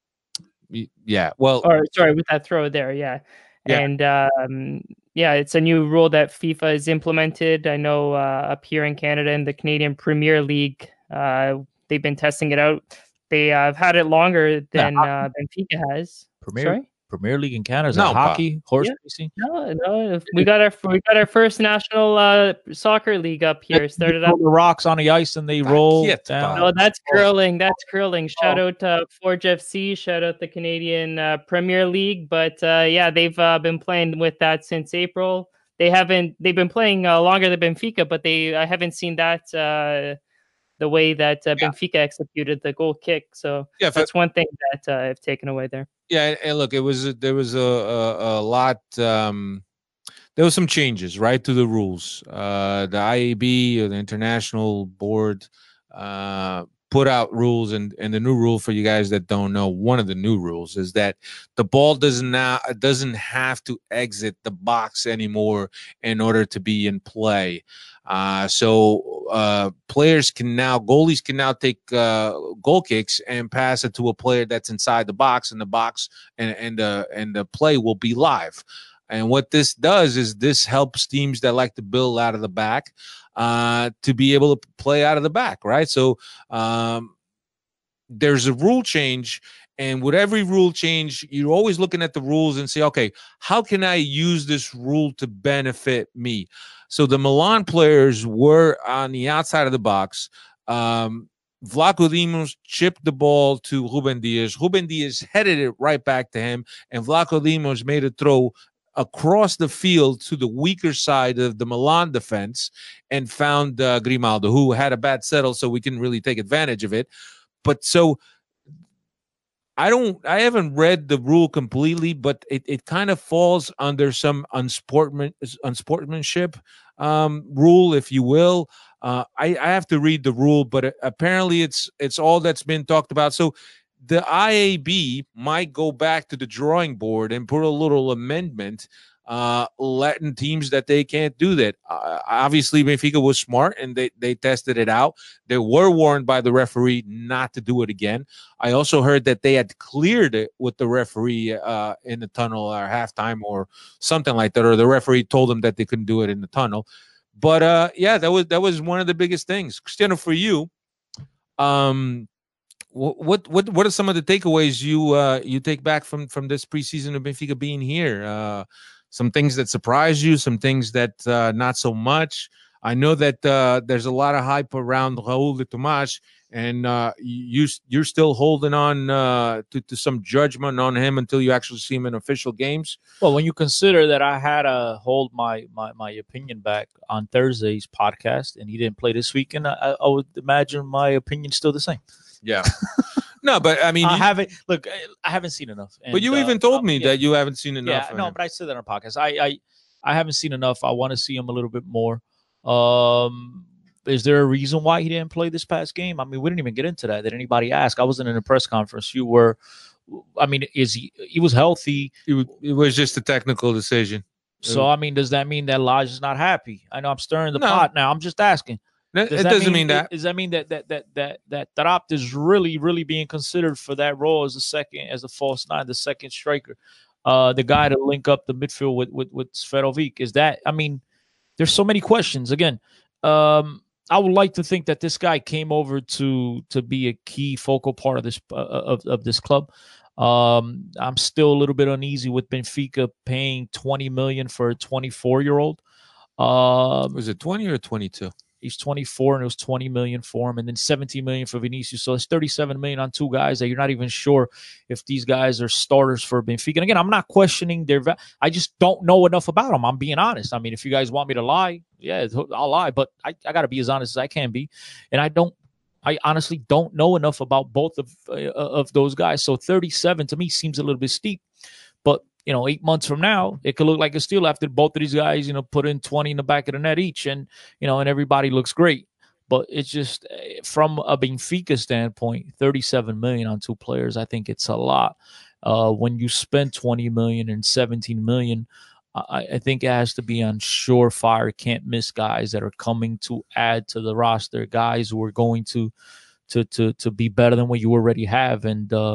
Yeah, well, or sorry, with that throw there, yeah. Yeah. And um, yeah, it's a new rule that FIFA has implemented. I know uh, up here in Canada in the Canadian Premier League, uh, they've been testing it out. They have had it longer than uh, Benfica has. Premier Sorry? Premier League in Canada is No, that hockey, horse Yeah. racing. No, no, we got our we got our first national uh, soccer league up here. Started They up. throw the rocks on the ice and they roll Quiet, down. No, that's curling. That's curling. Shout out to Forge F C. Shout out the Canadian uh, Premier League. But uh, yeah, they've uh, been playing with that since April. They haven't. They've been playing uh, longer than Benfica, but they I haven't seen that uh, the way that uh, Benfica executed the goal kick. So Yeah, if that's one thing that uh, I've taken away there. Yeah, and look, it was there was a a, a lot. Um, there was some changes, right, to the rules. Uh, the I A B, or the International Board, uh, put out rules, and and the new rule for you guys that don't know, one of the new rules is that the ball does not doesn't have to exit the box anymore in order to be in play. Uh, so uh, players can now, goalies can now take uh, goal kicks and pass it to a player that's inside the box, and the box and and the and the play will be live. And what this does is this helps teams that like to build out of the back uh, to be able to play out of the back, right? So um, there's a rule change. And with every rule change, you're always looking at the rules and say, okay, how can I use this rule to benefit me? So the Milan players were on the outside of the box. Um, Vlaco Dimos chipped the ball to Ruben Dias. Ruben Dias headed it right back to him, and Vlaco Dimos made a throw across the field to the weaker side of the Milan defense and found uh, Grimaldo, who had a bad settle, so we couldn't really take advantage of it. But so I don't, I haven't read the rule completely, but it, it kind of falls under some unsportman, unsportsmanship um, rule, if you will. Uh, I, I have to read the rule, but apparently it's it's all that's been talked about. So the I A B might go back to the drawing board and put a little amendment, uh, letting teams that they can't do that. Uh, obviously, Benfica was smart and they, they tested it out. They were warned by the referee not to do it again. I also heard that they had cleared it with the referee uh, in the tunnel or halftime or something like that, or the referee told them that they couldn't do it in the tunnel. But uh, yeah, that was that was one of the biggest things. Cristiano, for you, um, what what what are some of the takeaways you uh, you take back from from this preseason of Benfica being here? Uh, some things that surprised you, some things that uh, not so much. I know that uh, there's a lot of hype around Raul de Tomás, and uh, you you're still holding on uh, to to some judgment on him until you actually see him in official games. Well, when you consider that I had to hold my, my, my opinion back on Thursday's podcast and he didn't play this weekend, I, I would imagine my opinion's still the same. Yeah. No, but I mean, I you, haven't look. I haven't seen enough. And, but you uh, even told um, me yeah, that you haven't seen enough. Yeah, of no, him. but I said that on a podcast. I, I I haven't seen enough. I want to see him a little bit more. Um, is there a reason why he didn't play this past game? I mean, we didn't even get into that. Did anybody ask? I wasn't in a press conference. You were. I mean, is he? He was healthy. It was, it was just a technical decision. So I mean, does that mean that Elijah's not happy? I know I'm stirring the No. pot now. I'm just asking. It, Does it that doesn't mean, that. Does that mean that that that that that Taarabt is really really being considered for that role as a second, as a false nine, the second striker, uh, the guy to link up the midfield with with with Seferovic? Is that? I mean, there's so many questions. Again, um, I would like to think that this guy came over to to be a key focal part of this uh, of of this club. Um, I'm still a little bit uneasy with Benfica paying twenty million for a twenty-four year old. Um, Was it twenty or twenty-two? He's twenty-four and it was twenty million for him, and then seventeen million for Vinicius. So it's thirty-seven million on two guys that you're not even sure if these guys are starters for Benfica. And again, I'm not questioning their va- I just don't know enough about them. I'm being honest. I mean, if you guys want me to lie, yeah, I'll lie, but I, I got to be as honest as I can be. And I don't I honestly don't know enough about both of uh, of those guys. So thirty-seven to me seems a little bit steep. But, you know, eight months from now, it could look like a steal after both of these guys, you know, put in twenty in the back of the net each, and, you know, and everybody looks great. But it's just from a Benfica standpoint, thirty-seven million on two players, I think it's a lot. Uh, when you spend twenty million and seventeen million, I, I think it has to be on surefire, can't miss guys that are coming to add to the roster, guys who are going to to to to be better than what you already have. And uh,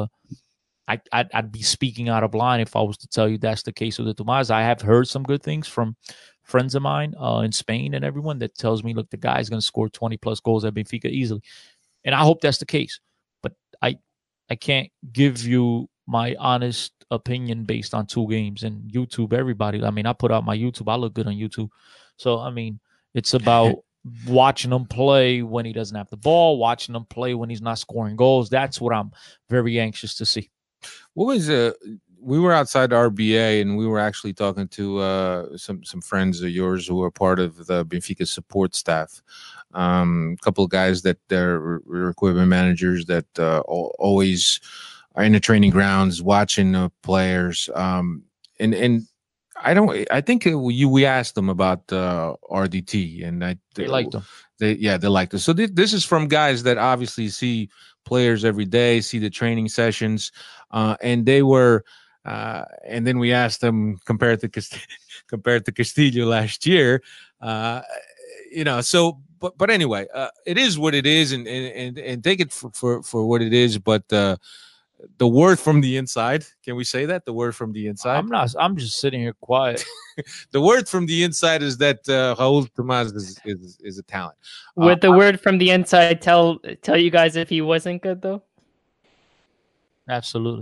I, I'd, I'd be speaking out of line if I was to tell you that's the case with the Tomas. I have heard some good things from friends of mine uh, in Spain and everyone that tells me, look, the guy's going to score twenty plus goals at Benfica easily. And I hope that's the case. But I I can't give you my honest opinion based on two games. And YouTube, everybody, I mean, I put out my YouTube. I look good on YouTube. So, I mean, it's about watching him play when he doesn't have the ball, watching him play when he's not scoring goals. That's what I'm very anxious to see. What was uh we were outside R B A and we were actually talking to uh some some friends of yours who are part of the Benfica support staff. Um, a couple of guys that they're equipment managers that uh, always are in the training grounds watching the players. Um, and and I don't. I think you we asked them about uh, R D T, and I they liked them. They yeah they liked it. So th this is from guys that obviously see players every day, see the training sessions, uh, and they were. Uh, and then we asked them compared to Cast compared to Castillo last year. Uh, you know, so but but anyway, uh, it is what it is, and and and take it for for, for what it is. But uh, the word from the inside, can we say that? The word from the inside? I'm not, I'm just sitting here quiet. The word from the inside is that uh, Raul Tomas is, is, is a talent. Would uh, the word from the inside tell tell you guys if he wasn't good, though? Absolutely.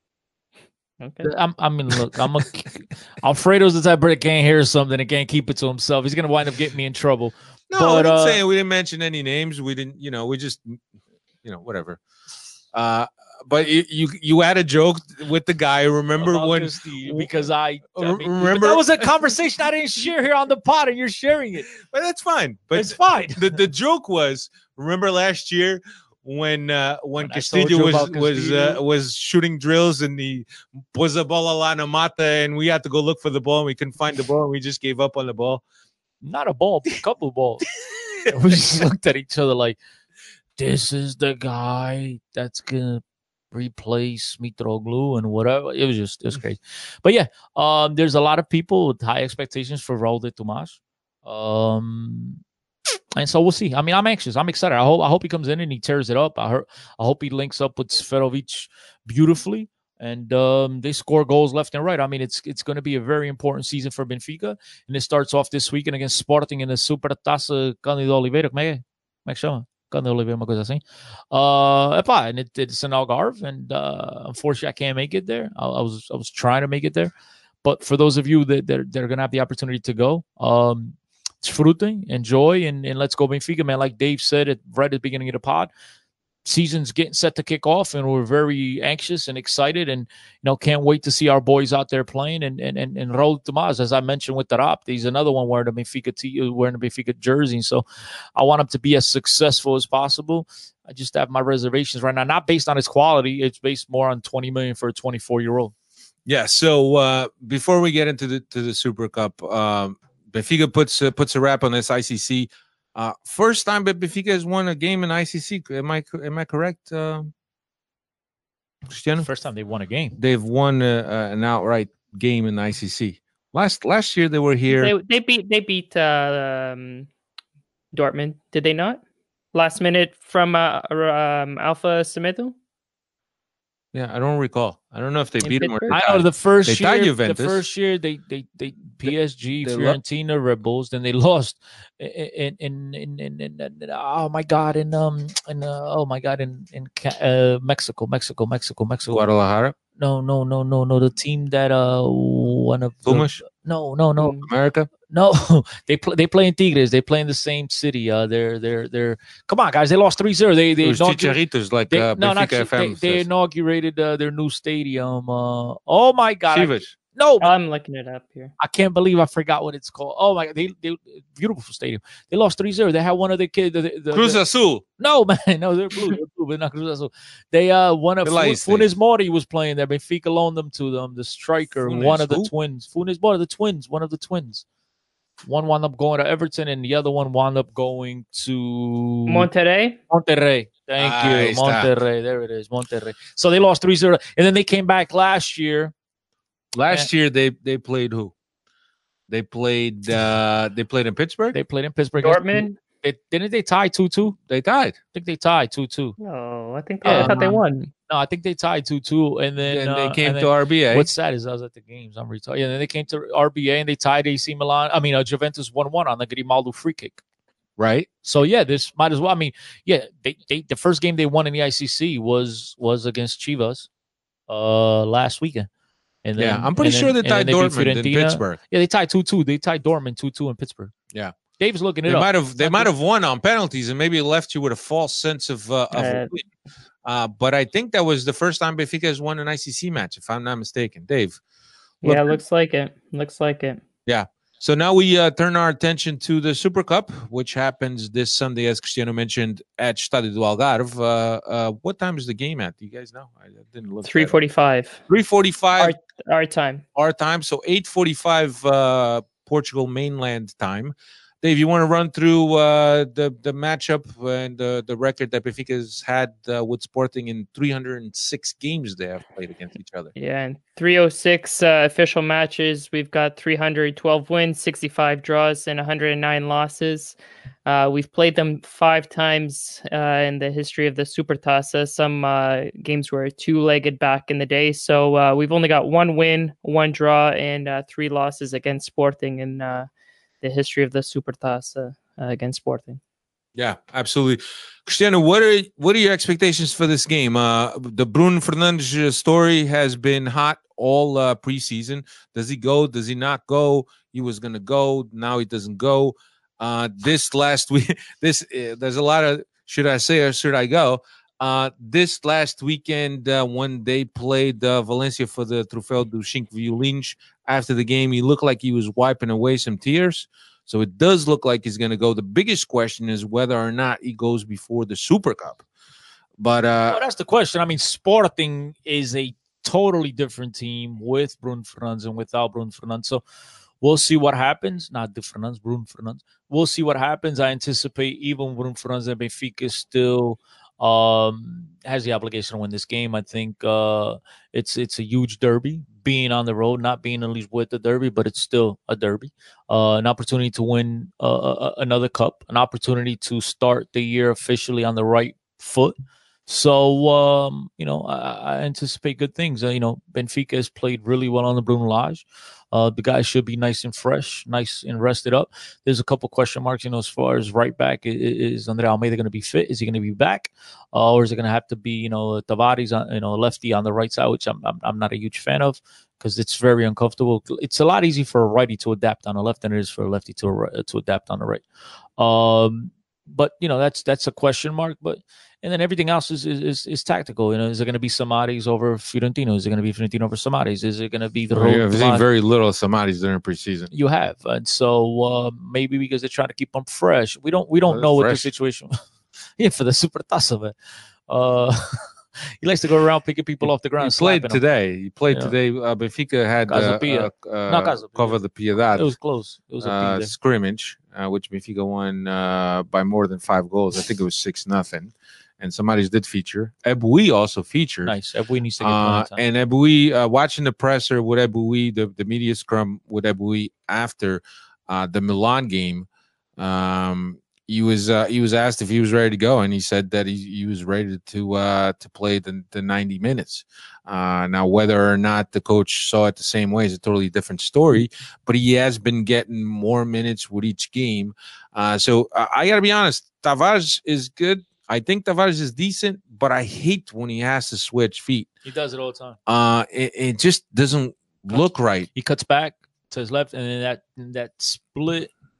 Okay. I'm, I mean, look, I'm a Alfredo's the type of that can't hear something and can't keep it to himself. He's going to wind up getting me in trouble. No, but, we didn't uh, say we didn't mention any names. We didn't, you know, we just, you know, whatever. Uh, But you, you you had a joke with the guy. Remember About when? Steve, because I, I mean, remember that was a conversation I didn't share here on the pod, and you're sharing it. But that's fine. But it's fine. The the joke was, remember last year when uh, when, when Castillo was was Castillo. uh, was shooting drills and he was a bola lá na mata, and we had to go look for the ball and we couldn't find the ball and we just gave up on the ball. Not a ball, a couple of balls. We just looked at each other like, this is the guy that's gonna replace Mitroglou and whatever. It was just, it was crazy. But yeah, um, there's a lot of people with high expectations for Raul de Tomas. Um, and so we'll see. I mean, I'm anxious. I'm excited. I hope I hope he comes in and he tears it up. I heard, I hope he links up with Seferovic beautifully. And um, they score goals left and right. I mean, it's it's going to be a very important season for Benfica. And it starts off this weekend against Sporting in the Supertaça Cândido Oliveira. Como é que chama? Cândido Oliveira, uma coisa assim. Uh, epá, and it, it's in Algarve, and uh, unfortunately, I can't make it there. I, I was I was trying to make it there, but for those of you that that, that are going to have the opportunity to go, um, desfrutem, enjoy, and, and let's go Benfica, man. Like Dave said at right at the beginning of the pod, season's getting set to kick off, and we're very anxious and excited, and you know can't wait to see our boys out there playing. And and and, and Raul Tomas, as I mentioned with the Rap, he's another one wearing the Benfica t- wearing the Benfica jersey. So I want him to be as successful as possible. I just have my reservations right now, not based on his quality. It's based more on twenty million for a twenty-four year old. Yeah. So uh, before we get into the to the Super Cup, um, Benfica puts uh, puts a wrap on this I C C. Uh, first time that Benfica has won a game in I C C. Am I am I correct, uh, Cristiano? First time they won a game. They've won uh, uh, an outright game in I C C. Last last year they were here. They, they beat they beat uh, um, Dortmund. Did they not? Last minute from uh, um, Alpha Semedo. Yeah, I don't recall. I don't know if they In beat them or Pittsburgh? they I know tied. the first They tied year. The Juventus. first year they they they P S G, They lo- Fiorentina, Red Bulls. Then they lost in in in, in, in, in oh my god in um in uh, oh my god in in Ca- uh, Mexico Mexico Mexico Mexico. Guadalajara, No no no no no the team that uh one of the- Pumas, no no no America. no they play they play in Tigres. They play in the same city. Uh, they're they're they're come on guys. They lost three zero. They they It was inaugura- Chicharitos, like they, uh, no, not Benfica Chi- F M. they, they inaugurated uh, their new stadium. Uh, oh my god! I- Chivas. No, Oh, I'm looking it up here. I can't believe I forgot what it's called. Oh my god, they, they beautiful stadium. They lost three zero. They had one of the kids. The, the, Cruz the, Azul. No, man, no, they're blue. They're blue, but not Cruz Azul. They uh one of Pela Fu- Funes Mori was playing there. Benfica loaned them to them. The striker, Funes one of the who? twins. Funes Mori, the twins, one of the twins. One wound up going to Everton, and the other one wound up going to Monterrey. Monterrey. Thank Ahí you, está. Monterrey. There it is, Monterrey. So they lost three zero, and then they came back last year. Last year they they played who? They played uh they played in Pittsburgh. They played in Pittsburgh. Dortmund. They, didn't they tie two two? They tied. I think they tied two two. No, I think they, I thought they Um, won. No, I think they tied two two, and then And uh, they came and to then- R B A. What's sad is I was at the games. I'm retired. Yeah, and then they came to R B A and they tied A C Milan. I mean, uh, Juventus one one on the Grimaldo free kick. Right. So yeah, this might as well. I mean, yeah, they, they the first game they won in the I C C was was against Chivas, uh, last weekend. And then, Yeah, I'm pretty and sure then- they and then tied beat Dortmund in Fiorentina. Pittsburgh. Yeah, they tied two two. They tied Dortmund two two in Pittsburgh. Yeah. Dave's looking it They up. might have they Not might good. have won on penalties and maybe left you with a false sense of, uh, of a Uh, win. Uh, but I think that was the first time Benfica has won an I C C match, if I'm not mistaken. Dave. Look- Yeah, looks like it. Looks like it. Yeah. So now we uh, turn our attention to the Super Cup, which happens this Sunday, as Cristiano mentioned, at Stadio do Algarve. Uh, uh, what time is the game at? Do you guys know? I didn't look. Three forty-five. Three forty-five Our, our time. our time. So eight forty-five uh, Portugal mainland time. Dave, you want to run through uh, the the matchup and the the record that Benfica has had uh, with Sporting in three hundred six games they have played against each other. Yeah, and three oh six uh, official matches. We've got three hundred twelve wins, sixty-five draws, and one hundred nine losses. Uh, we've played them five times uh, in the history of the Supertaça. Some uh, games were two-legged back in the day. So uh, we've only got one win, one draw, and uh, three losses against Sporting in uh, the history of the Supertaça uh, against Sporting. Yeah, absolutely. Cristiano, what are what are your expectations for this game? Uh, the Bruno Fernandes story has been hot all uh, preseason. Does he go? Does he not go? He was going to go. Now he doesn't go. Uh, this last week, this uh, there's a lot of should I say or should I go? Uh, this last weekend uh, when they played uh, Valencia for the Troféu dos Cinco Violins, after the game, he looked like he was wiping away some tears. So it does look like he's going to go. The biggest question is whether or not he goes before the Super Cup. But uh, well, that's the question. I mean, Sporting is a totally different team with Bruno Fernandes and without Bruno Fernandes. So we'll see what happens. Not the Fernandes, Bruno Fernandes. We'll see what happens. I anticipate even Bruno Fernandes and Benfica still um, has the obligation to win this game. I think uh, it's it's a huge derby. Being on the road, not being at least with the derby, but it's still a derby. Uh, an opportunity to win uh, another cup, an opportunity to start the year officially on the right foot. So, um, you know, I, I anticipate good things. Uh, you know, Benfica has played really well on the Bruno Lage. Uh, the guys should be nice and fresh, nice and rested up. There's a couple question marks, you know, as far as right back. Is, is Andre Almeida going to be fit? Is he going to be back? Uh, or is it going to have to be, you know, Tavares, on, you know, lefty on the right side, which I'm, I'm, I'm not a huge fan of because it's very uncomfortable. It's a lot easier for a righty to adapt on the left than it is for a lefty to, a, to adapt on the right. Um, but, you know, that's that's a question mark. But and then everything else is is, is tactical. You know, is it going to be Samaris over Fiorentino? Is it going to be Fiorentino over Samaris? Is it going to be the well, I've seen Road- very little Samaris during preseason. You have, and so uh, maybe because they're trying to keep them fresh. We don't we don't Well, know what the fresh. situation. yeah, for the Supertaça, man. Uh, he likes to go around picking people off the ground. He and played slapping them. today. He played Yeah. today. Uh, Benfica had uh, Casa Pia. uh, uh, Not Casa Pia. cover the Piedad. It was close. It was a uh, P there. scrimmage, uh, which Benfica won uh, by more than five goals. I think it was six nothing. And somebody's did feature. Eboué also featured. Nice. Eboué needs to get Uh, playing time. and Eboué, uh, watching the presser with Eboué, the, the media scrum with Eboué after uh, the Milan game, um, he was uh, he was asked if he was ready to go, and he said that he, he was ready to uh, to play the, the ninety minutes. Uh, now, whether or not the coach saw it the same way is a totally different story, but he has been getting more minutes with each game. Uh, so uh, I got to be honest, Tavares is good. I think Tavares is decent, but I hate when he has to switch feet. He does it all the time. Uh, it, it just doesn't look right. He cuts back to his left, and then that that split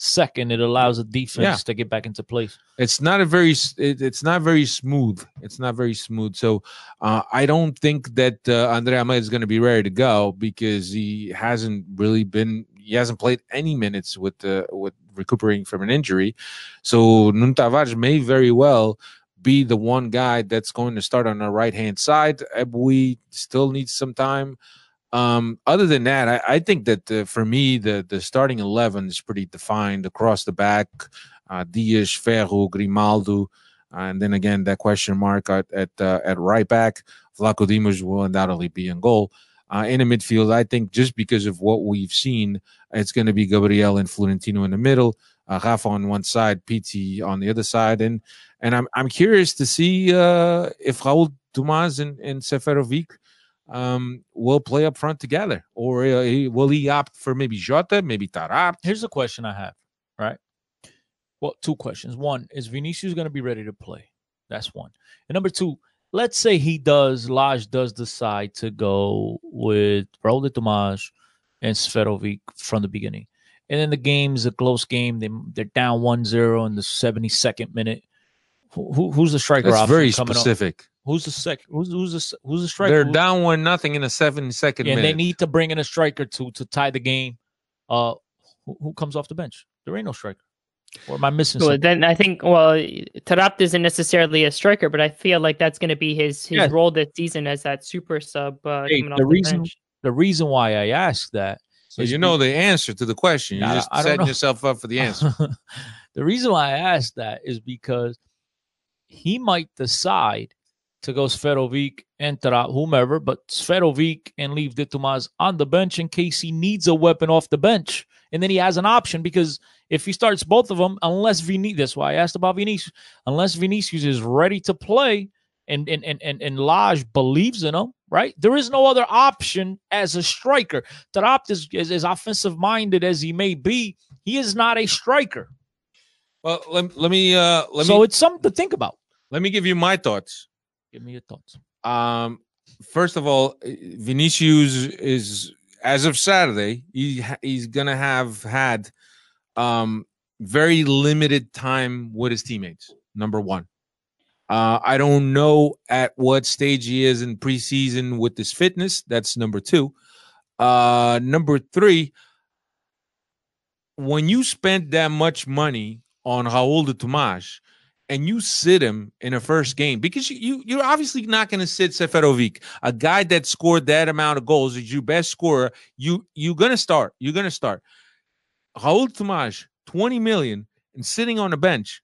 second, it allows the defense Yeah. to get back into place. It's not a very s- it, it's not very smooth. It's not very smooth. So uh, I don't think that uh, Andre Almeida is going to be ready to go because he hasn't really been he hasn't played any minutes with uh, with recuperating from an injury. So Nuno Tavares may very well be the one guy that's going to start on the right hand side. Eboué still needs some time. Um, other than that, I, I think that uh, for me, the the starting eleven is pretty defined across the back. Uh, Dias, Ferro, Grimaldo, and then again that question mark at at, uh, at right back. Vlaco Dimos will undoubtedly be in goal. Uh, in the midfield, I think just because of what we've seen, it's going to be Gabriel and Florentino in the middle, uh, Rafa on one side, P T on the other side, and and I'm I'm curious to see uh, if Raul Tomás and, and Seferovic um, will play up front together, or uh, he, will he opt for maybe Jota, maybe Taarabt? Here's a question I have, right? Well, two questions. One, is Vinicius going to be ready to play? That's one. And number two, let's say he does, Lage does decide to go with Raul de Tomás and Seferovic from the beginning. And then the game's a close game. They, they're down one zero in the seventy-second minute. Who, who, who's the striker That's option very coming up? specific. Who's the second? Who's who's the who's the striker? They're Who's- down one nothing in the seventy second and minute. they need to bring in a striker to to tie the game. Uh, who, who comes off the bench? There ain't no striker. Or am I missing Well, something? then I think well, Taarabt isn't necessarily a striker, but I feel like that's going to be his his Yeah. role this season as that super sub uh, Hey, coming off the the reason bench. the reason why I asked that So is you know be- the answer to the question. You're Nah, just I don't setting know. yourself up for the answer. the reason why I asked that is because he might decide to go Seferovic and Taarabt, whomever, but Seferovic and leave De Tomás on the bench in case he needs a weapon off the bench. And then he has an option because if he starts both of them, unless Vinicius, that's why I asked about Vinicius, unless Vinicius is ready to play and and and and, and Lage believes in him, right? There is no other option as a striker. Taarabt is, is as offensive minded as he may be. He is not a striker. Well, let, let me uh, let so me it's something to think about. let me give you my thoughts. Give me your thoughts. Um, first of all, Vinicius is as of Saturday, he ha- he's gonna have had um very limited time with his teammates. Number one, uh, I don't know at what stage he is in preseason with his fitness. That's number two. Uh, number three, when you spend that much money on Raul de Tomás and you sit him in a first game, because you, you you're obviously not going to sit Seferovic, a guy that scored that amount of goals, is your best scorer. You you're going to start. You're going to start. Raul Tomás, twenty million, and sitting on the bench.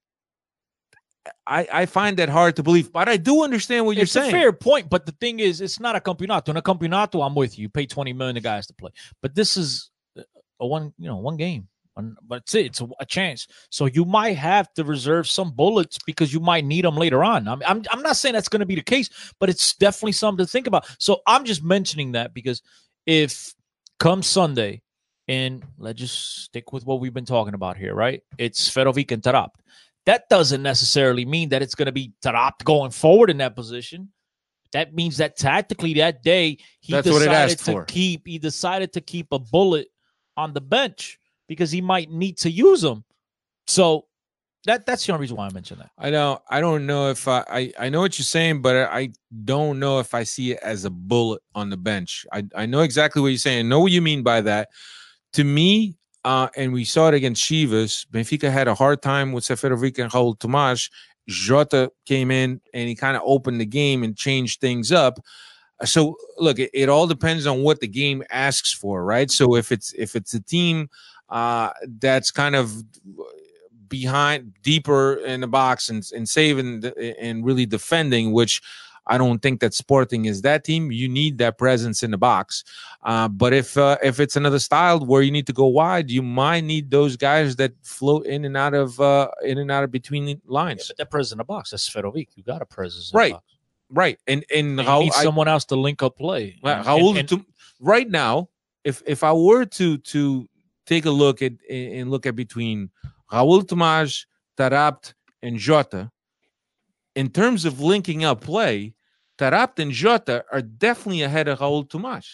I, I find that hard to believe, but I do understand what you're It's saying. a fair point, but the thing is, it's not a campeonato. In a campeonato, I'm with you. You pay twenty million to guys to play, but this is a one, you know, one game. One, but it's it. It's a, a chance. So you might have to reserve some bullets because you might need them later on. I'm I'm, I'm not saying that's going to be the case, but it's definitely something to think about. So I'm just mentioning that because if come Sunday, and let's just stick with what we've been talking about here, right? It's Seferovic and Taarabt. That doesn't necessarily mean that it's going to be Taarabt going forward in that position. That means that tactically that day he That's what it decided asked to for. keep he decided to keep a bullet on the bench because he might need to use them. So that that's the only reason why I mentioned that. I don't I don't know if I, I I know what you're saying, but I don't know if I see it as a bullet on the bench. I, I know exactly what you're saying. I know what you mean by that. To me, uh, and we saw it against Chivas, Benfica had a hard time with Seferovic and Raul Tomás. Jota came in and he kind of opened the game and changed things up. So look, it, it all depends on what the game asks for, right? So if it's if it's a team uh, that's kind of behind, deeper in the box and and saving the, and really defending, which I don't think that Sporting is that team. You need that presence in the box. Uh, but if uh, if it's another style where you need to go wide, you might need those guys that float in and out of uh, in and out of between the lines. Yeah, but that presence in the box, that's Seferovic. You got a presence, in Right. the box. Right, and and, And Raul, you need I- someone else to link up play. Well, And- Raul, and- to- right now, if if I were to to take a look at and look at between Raul Tomás, Taarabt, and Jota, in terms of linking up play, Taarabt and Jota are definitely ahead of Raul Tomás.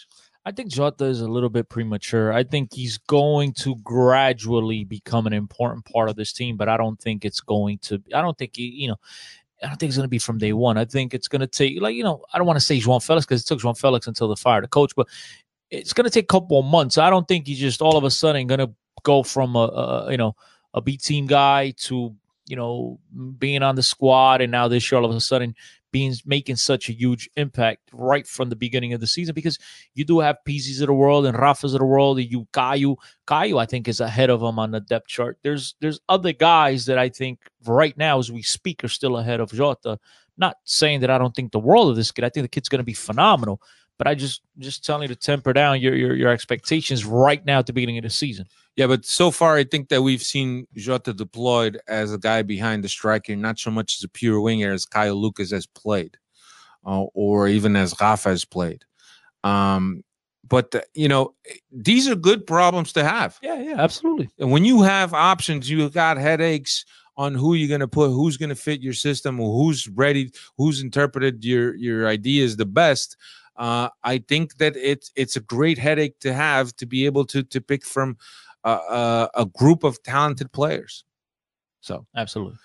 I think Jota is a little bit premature. I think he's going to gradually become an important part of this team, but I don't think it's going to. I don't think he, you know. I don't think it's going to be from day one. I think it's going to take, like, you know, I don't want to say João Felix because it took João Felix until they fired the coach, but it's going to take a couple of months. I don't think he's just all of a sudden going to go from a, a you know a B team guy to you know being on the squad, and now this year all of a sudden being making such a huge impact right from the beginning of the season, because you do have P Zs of the world and Rafas of the world, and you Caio. Caio, I think, is ahead of him on the depth chart. There's there's other guys that I think right now as we speak are still ahead of Jota. Not saying that I don't think the world of this kid. I think the kid's going to be phenomenal, but I just just telling you to temper down your, your your expectations right now at the beginning of the season. Yeah, but so far I think that we've seen Jota deployed as a guy behind the striker, not so much as a pure winger as Caio Lucas has played, uh, or even as Rafa has played. Um, but, uh, you know, these are good problems to have. Yeah, yeah, absolutely. And when you have options, you got headaches on who you're going to put, who's going to fit your system, or who's ready, who's interpreted your, your ideas the best. Uh, I think that it's it's a great headache to have, to be able to to pick from uh, uh, a group of talented players. So absolutely,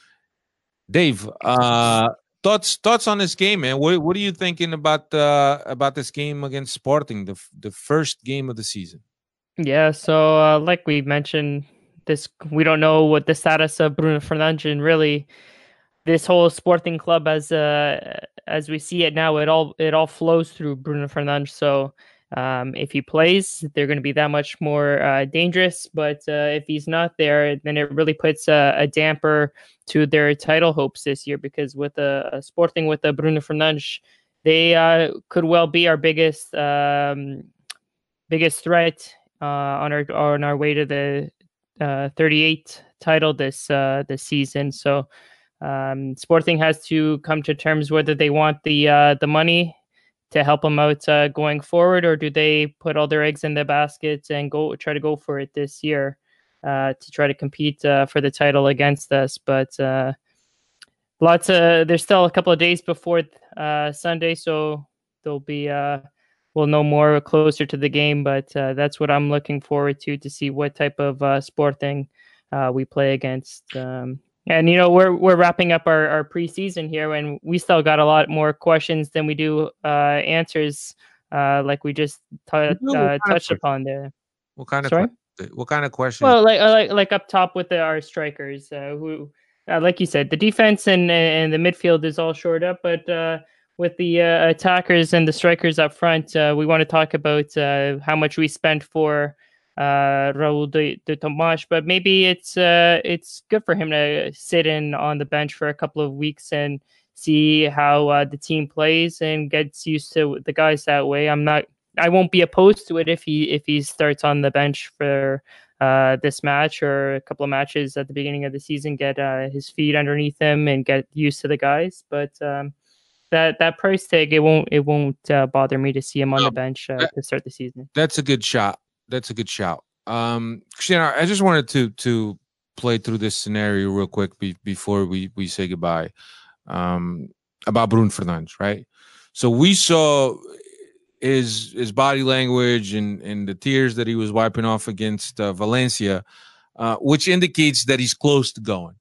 Dave. Uh, thoughts thoughts on this game, man? What what are you thinking about uh, about this game against Sporting, the the first game of the season? Yeah, so uh, like we mentioned, this we don't know what the status of Bruno Fernandes, and really this whole Sporting club, as uh, as we see it now, it all it all flows through Bruno Fernandes. So um, if he plays, they're going to be that much more uh, dangerous. But uh, if he's not there, then it really puts a, a damper to their title hopes this year. Because with a, a Sporting with a Bruno Fernandes, they uh, could well be our biggest um, biggest threat uh, on our on our way to the uh, thirty-eight title this uh, this season. So. Um, Sporting has to come to terms whether they want the uh, the money to help them out uh, going forward, or do they put all their eggs in the basket and go try to go for it this year uh, to try to compete uh, for the title against us. But uh, lots of there's still a couple of days before uh, Sunday, so there'll be uh, we'll know more closer to the game. But uh, that's what I'm looking forward to to see what type of uh, Sporting uh, we play against. Um, And, you know, we're we're wrapping up our, our preseason here, and we still got a lot more questions than we do uh, answers, uh, like we just t- uh, touched upon there. What kind of Sorry? que- what kind of questions? Well, like like like up top with the, our strikers, uh, who, uh, like you said, the defense and and the midfield is all shored up, but uh, with the uh, attackers and the strikers up front, uh, we want to talk about uh, how much we spent for. Uh, Raul de, de Tomas, but maybe it's uh, it's good for him to sit in on the bench for a couple of weeks and see how uh, the team plays and gets used to the guys that way. I'm not, I won't be opposed to it if he if he starts on the bench for uh, this match or a couple of matches at the beginning of the season, get uh, his feet underneath him and get used to the guys. But um, that that price tag, it won't it won't uh, bother me to see him on the bench uh, that, to start the season. That's a good shot. That's a good shout. Um, Cristiano, I just wanted to to play through this scenario real quick be, before we, we say goodbye um, about Bruno Fernandes, right? So we saw his his body language and, and the tears that he was wiping off against uh, Valencia, uh, which indicates that he's close to going.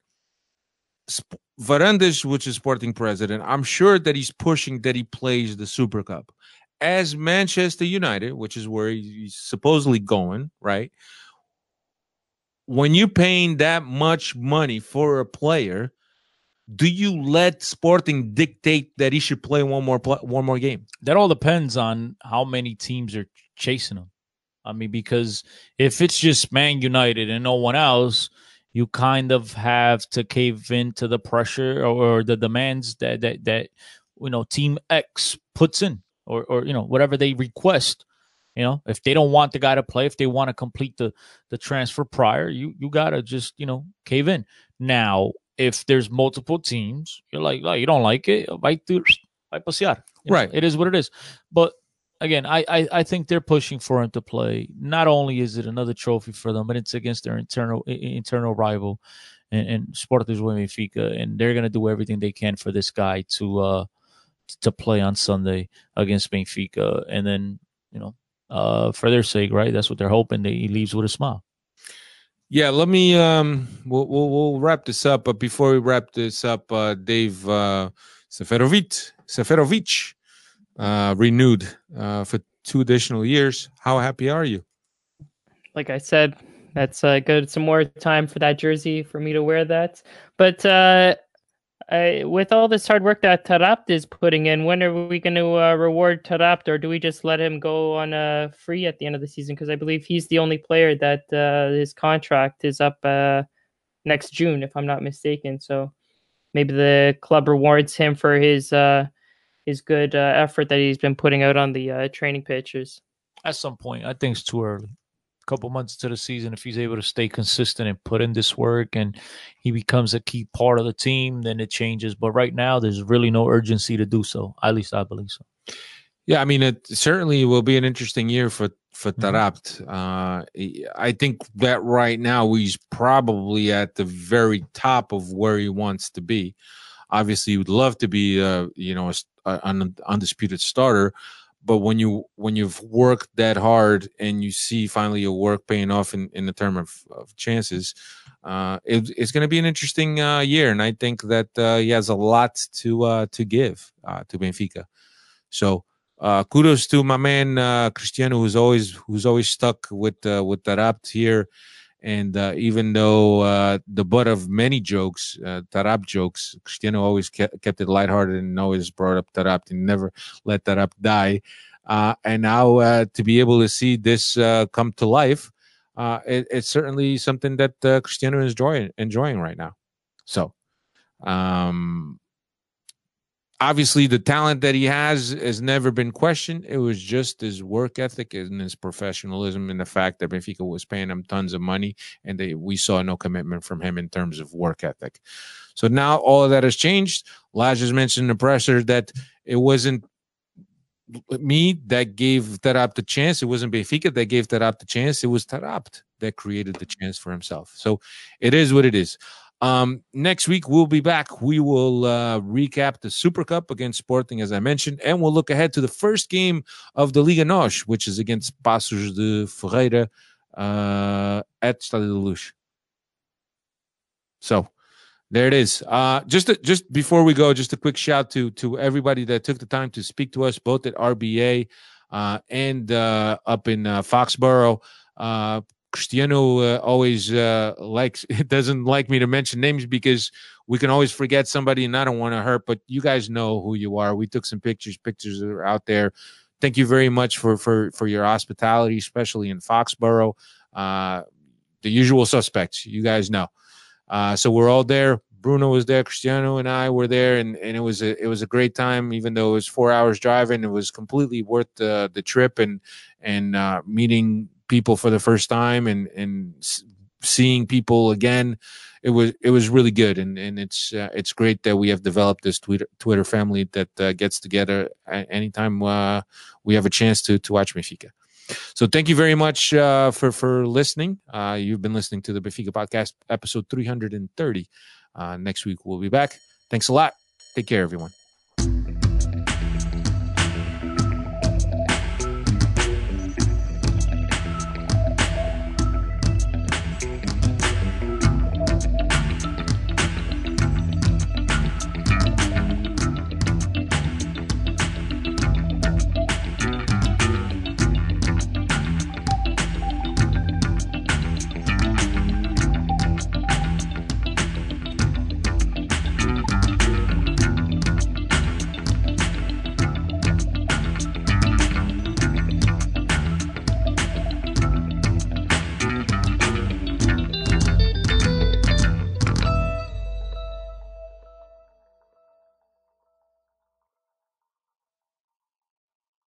Sp- Varandas, which is Sporting president, I'm sure that he's pushing that he plays the Super Cup. As Manchester United, which is where he's supposedly going, right? When you're paying that much money for a player, do you let Sporting dictate that he should play one more play, one more game? That all depends on how many teams are chasing him. I mean, because if it's just Man United and no one else, you kind of have to cave into the pressure or, or the demands that that that you know Team X puts in. Or, or, you know, whatever they request, you know, if they don't want the guy to play, if they want to complete the, the transfer prior, you, you got to just, you know, cave in. Now, if there's multiple teams, you're like, oh, you don't like it, vai passear. Right. It is what it is. But again, I, I, I think they're pushing for him to play. Not only is it another trophy for them, but it's against their internal internal rival and, and Sporting Benfica, and they're going to do everything they can for this guy to, uh, to play on Sunday against Benfica, and then you know uh, for their sake, right? That's what they're hoping, that he leaves with a smile. Yeah, let me. Um, we'll, we'll we'll wrap this up. But before we wrap this up, uh, Dave uh, Seferovic Seferovic uh, renewed uh, for two additional years. How happy are you? Like I said, that's uh, good. Some more time for that jersey for me to wear that. But uh, I, with all this hard work that Taarabt is putting in, when are we going to uh, reward Taarabt, or do we just let him go on uh, free at the end of the season? Because I believe he's the only player that uh, his contract is up uh, next June, if I'm not mistaken. So maybe the club rewards him for his uh, his good uh, effort that he's been putting out on the uh, training pitches. At some point, I think it's too early. Couple months to the season, if he's able to stay consistent and put in this work and he becomes a key part of the team, then it changes. But right now, there's really no urgency to do so. At least I believe so. Yeah, I mean, it certainly will be an interesting year for for Taarabt. Mm-hmm. Uh, I think that right now he's probably at the very top of where he wants to be. Obviously, he would love to be, uh, you know, an undisputed starter. But when you when you've worked that hard and you see finally your work paying off in, in the term of, of chances, uh, it, it's going to be an interesting uh, year, and I think that uh, he has a lot to uh, to give uh, to Benfica. So uh, kudos to my man uh, Cristiano, who's always who's always stuck with uh, with Taarabt here. And uh, even though uh, the butt of many jokes, uh, Taarabt jokes, Cristiano always kept, kept it lighthearted and always brought up Taarabt and never let Taarabt die. Uh, and now uh, to be able to see this uh, come to life, uh, it, it's certainly something that uh, Cristiano is enjoying, enjoying right now. So, um, obviously, the talent that he has has never been questioned. It was just his work ethic and his professionalism and the fact that Benfica was paying him tons of money, and they, we saw no commitment from him in terms of work ethic. So now all of that has changed. Laj has mentioned in the presser that it wasn't me that gave Taarabt the chance. It wasn't Benfica that gave Taarabt the chance. It was Taarabt that created the chance for himself. So it is what it is. Um, next week, we'll be back. We will uh, recap the Super Cup against Sporting, as I mentioned, and we'll look ahead to the first game of the Liga N O S, which is against Passos de Ferreira uh, at Estádio da Luz. So there it is. Uh, just to, just before we go, just a quick shout to to everybody that took the time to speak to us, both at R B A uh, and uh, up in uh, Foxborough. Uh, Cristiano uh, always uh, likes doesn't like me to mention names because we can always forget somebody, and I don't want to hurt. But you guys know who you are. We took some pictures. Pictures are out there. Thank you very much for for for your hospitality, especially in Foxborough. Uh, the usual suspects, you guys know. Uh, so we're all there. Bruno was there. Cristiano and I were there, and, and it was a it was a great time. Even though it was four hours driving, it was completely worth uh, the trip and and uh, meeting people for the first time and and seeing people again. It was it was really good, and and it's uh, it's great that we have developed this Twitter Twitter family that uh, gets together anytime uh, we have a chance to to watch Benfica. So thank you very much uh, for for listening. Uh, you've been listening to the Benfica podcast, episode three hundred thirty. Uh, next week we'll be back. Thanks a lot. Take care, everyone.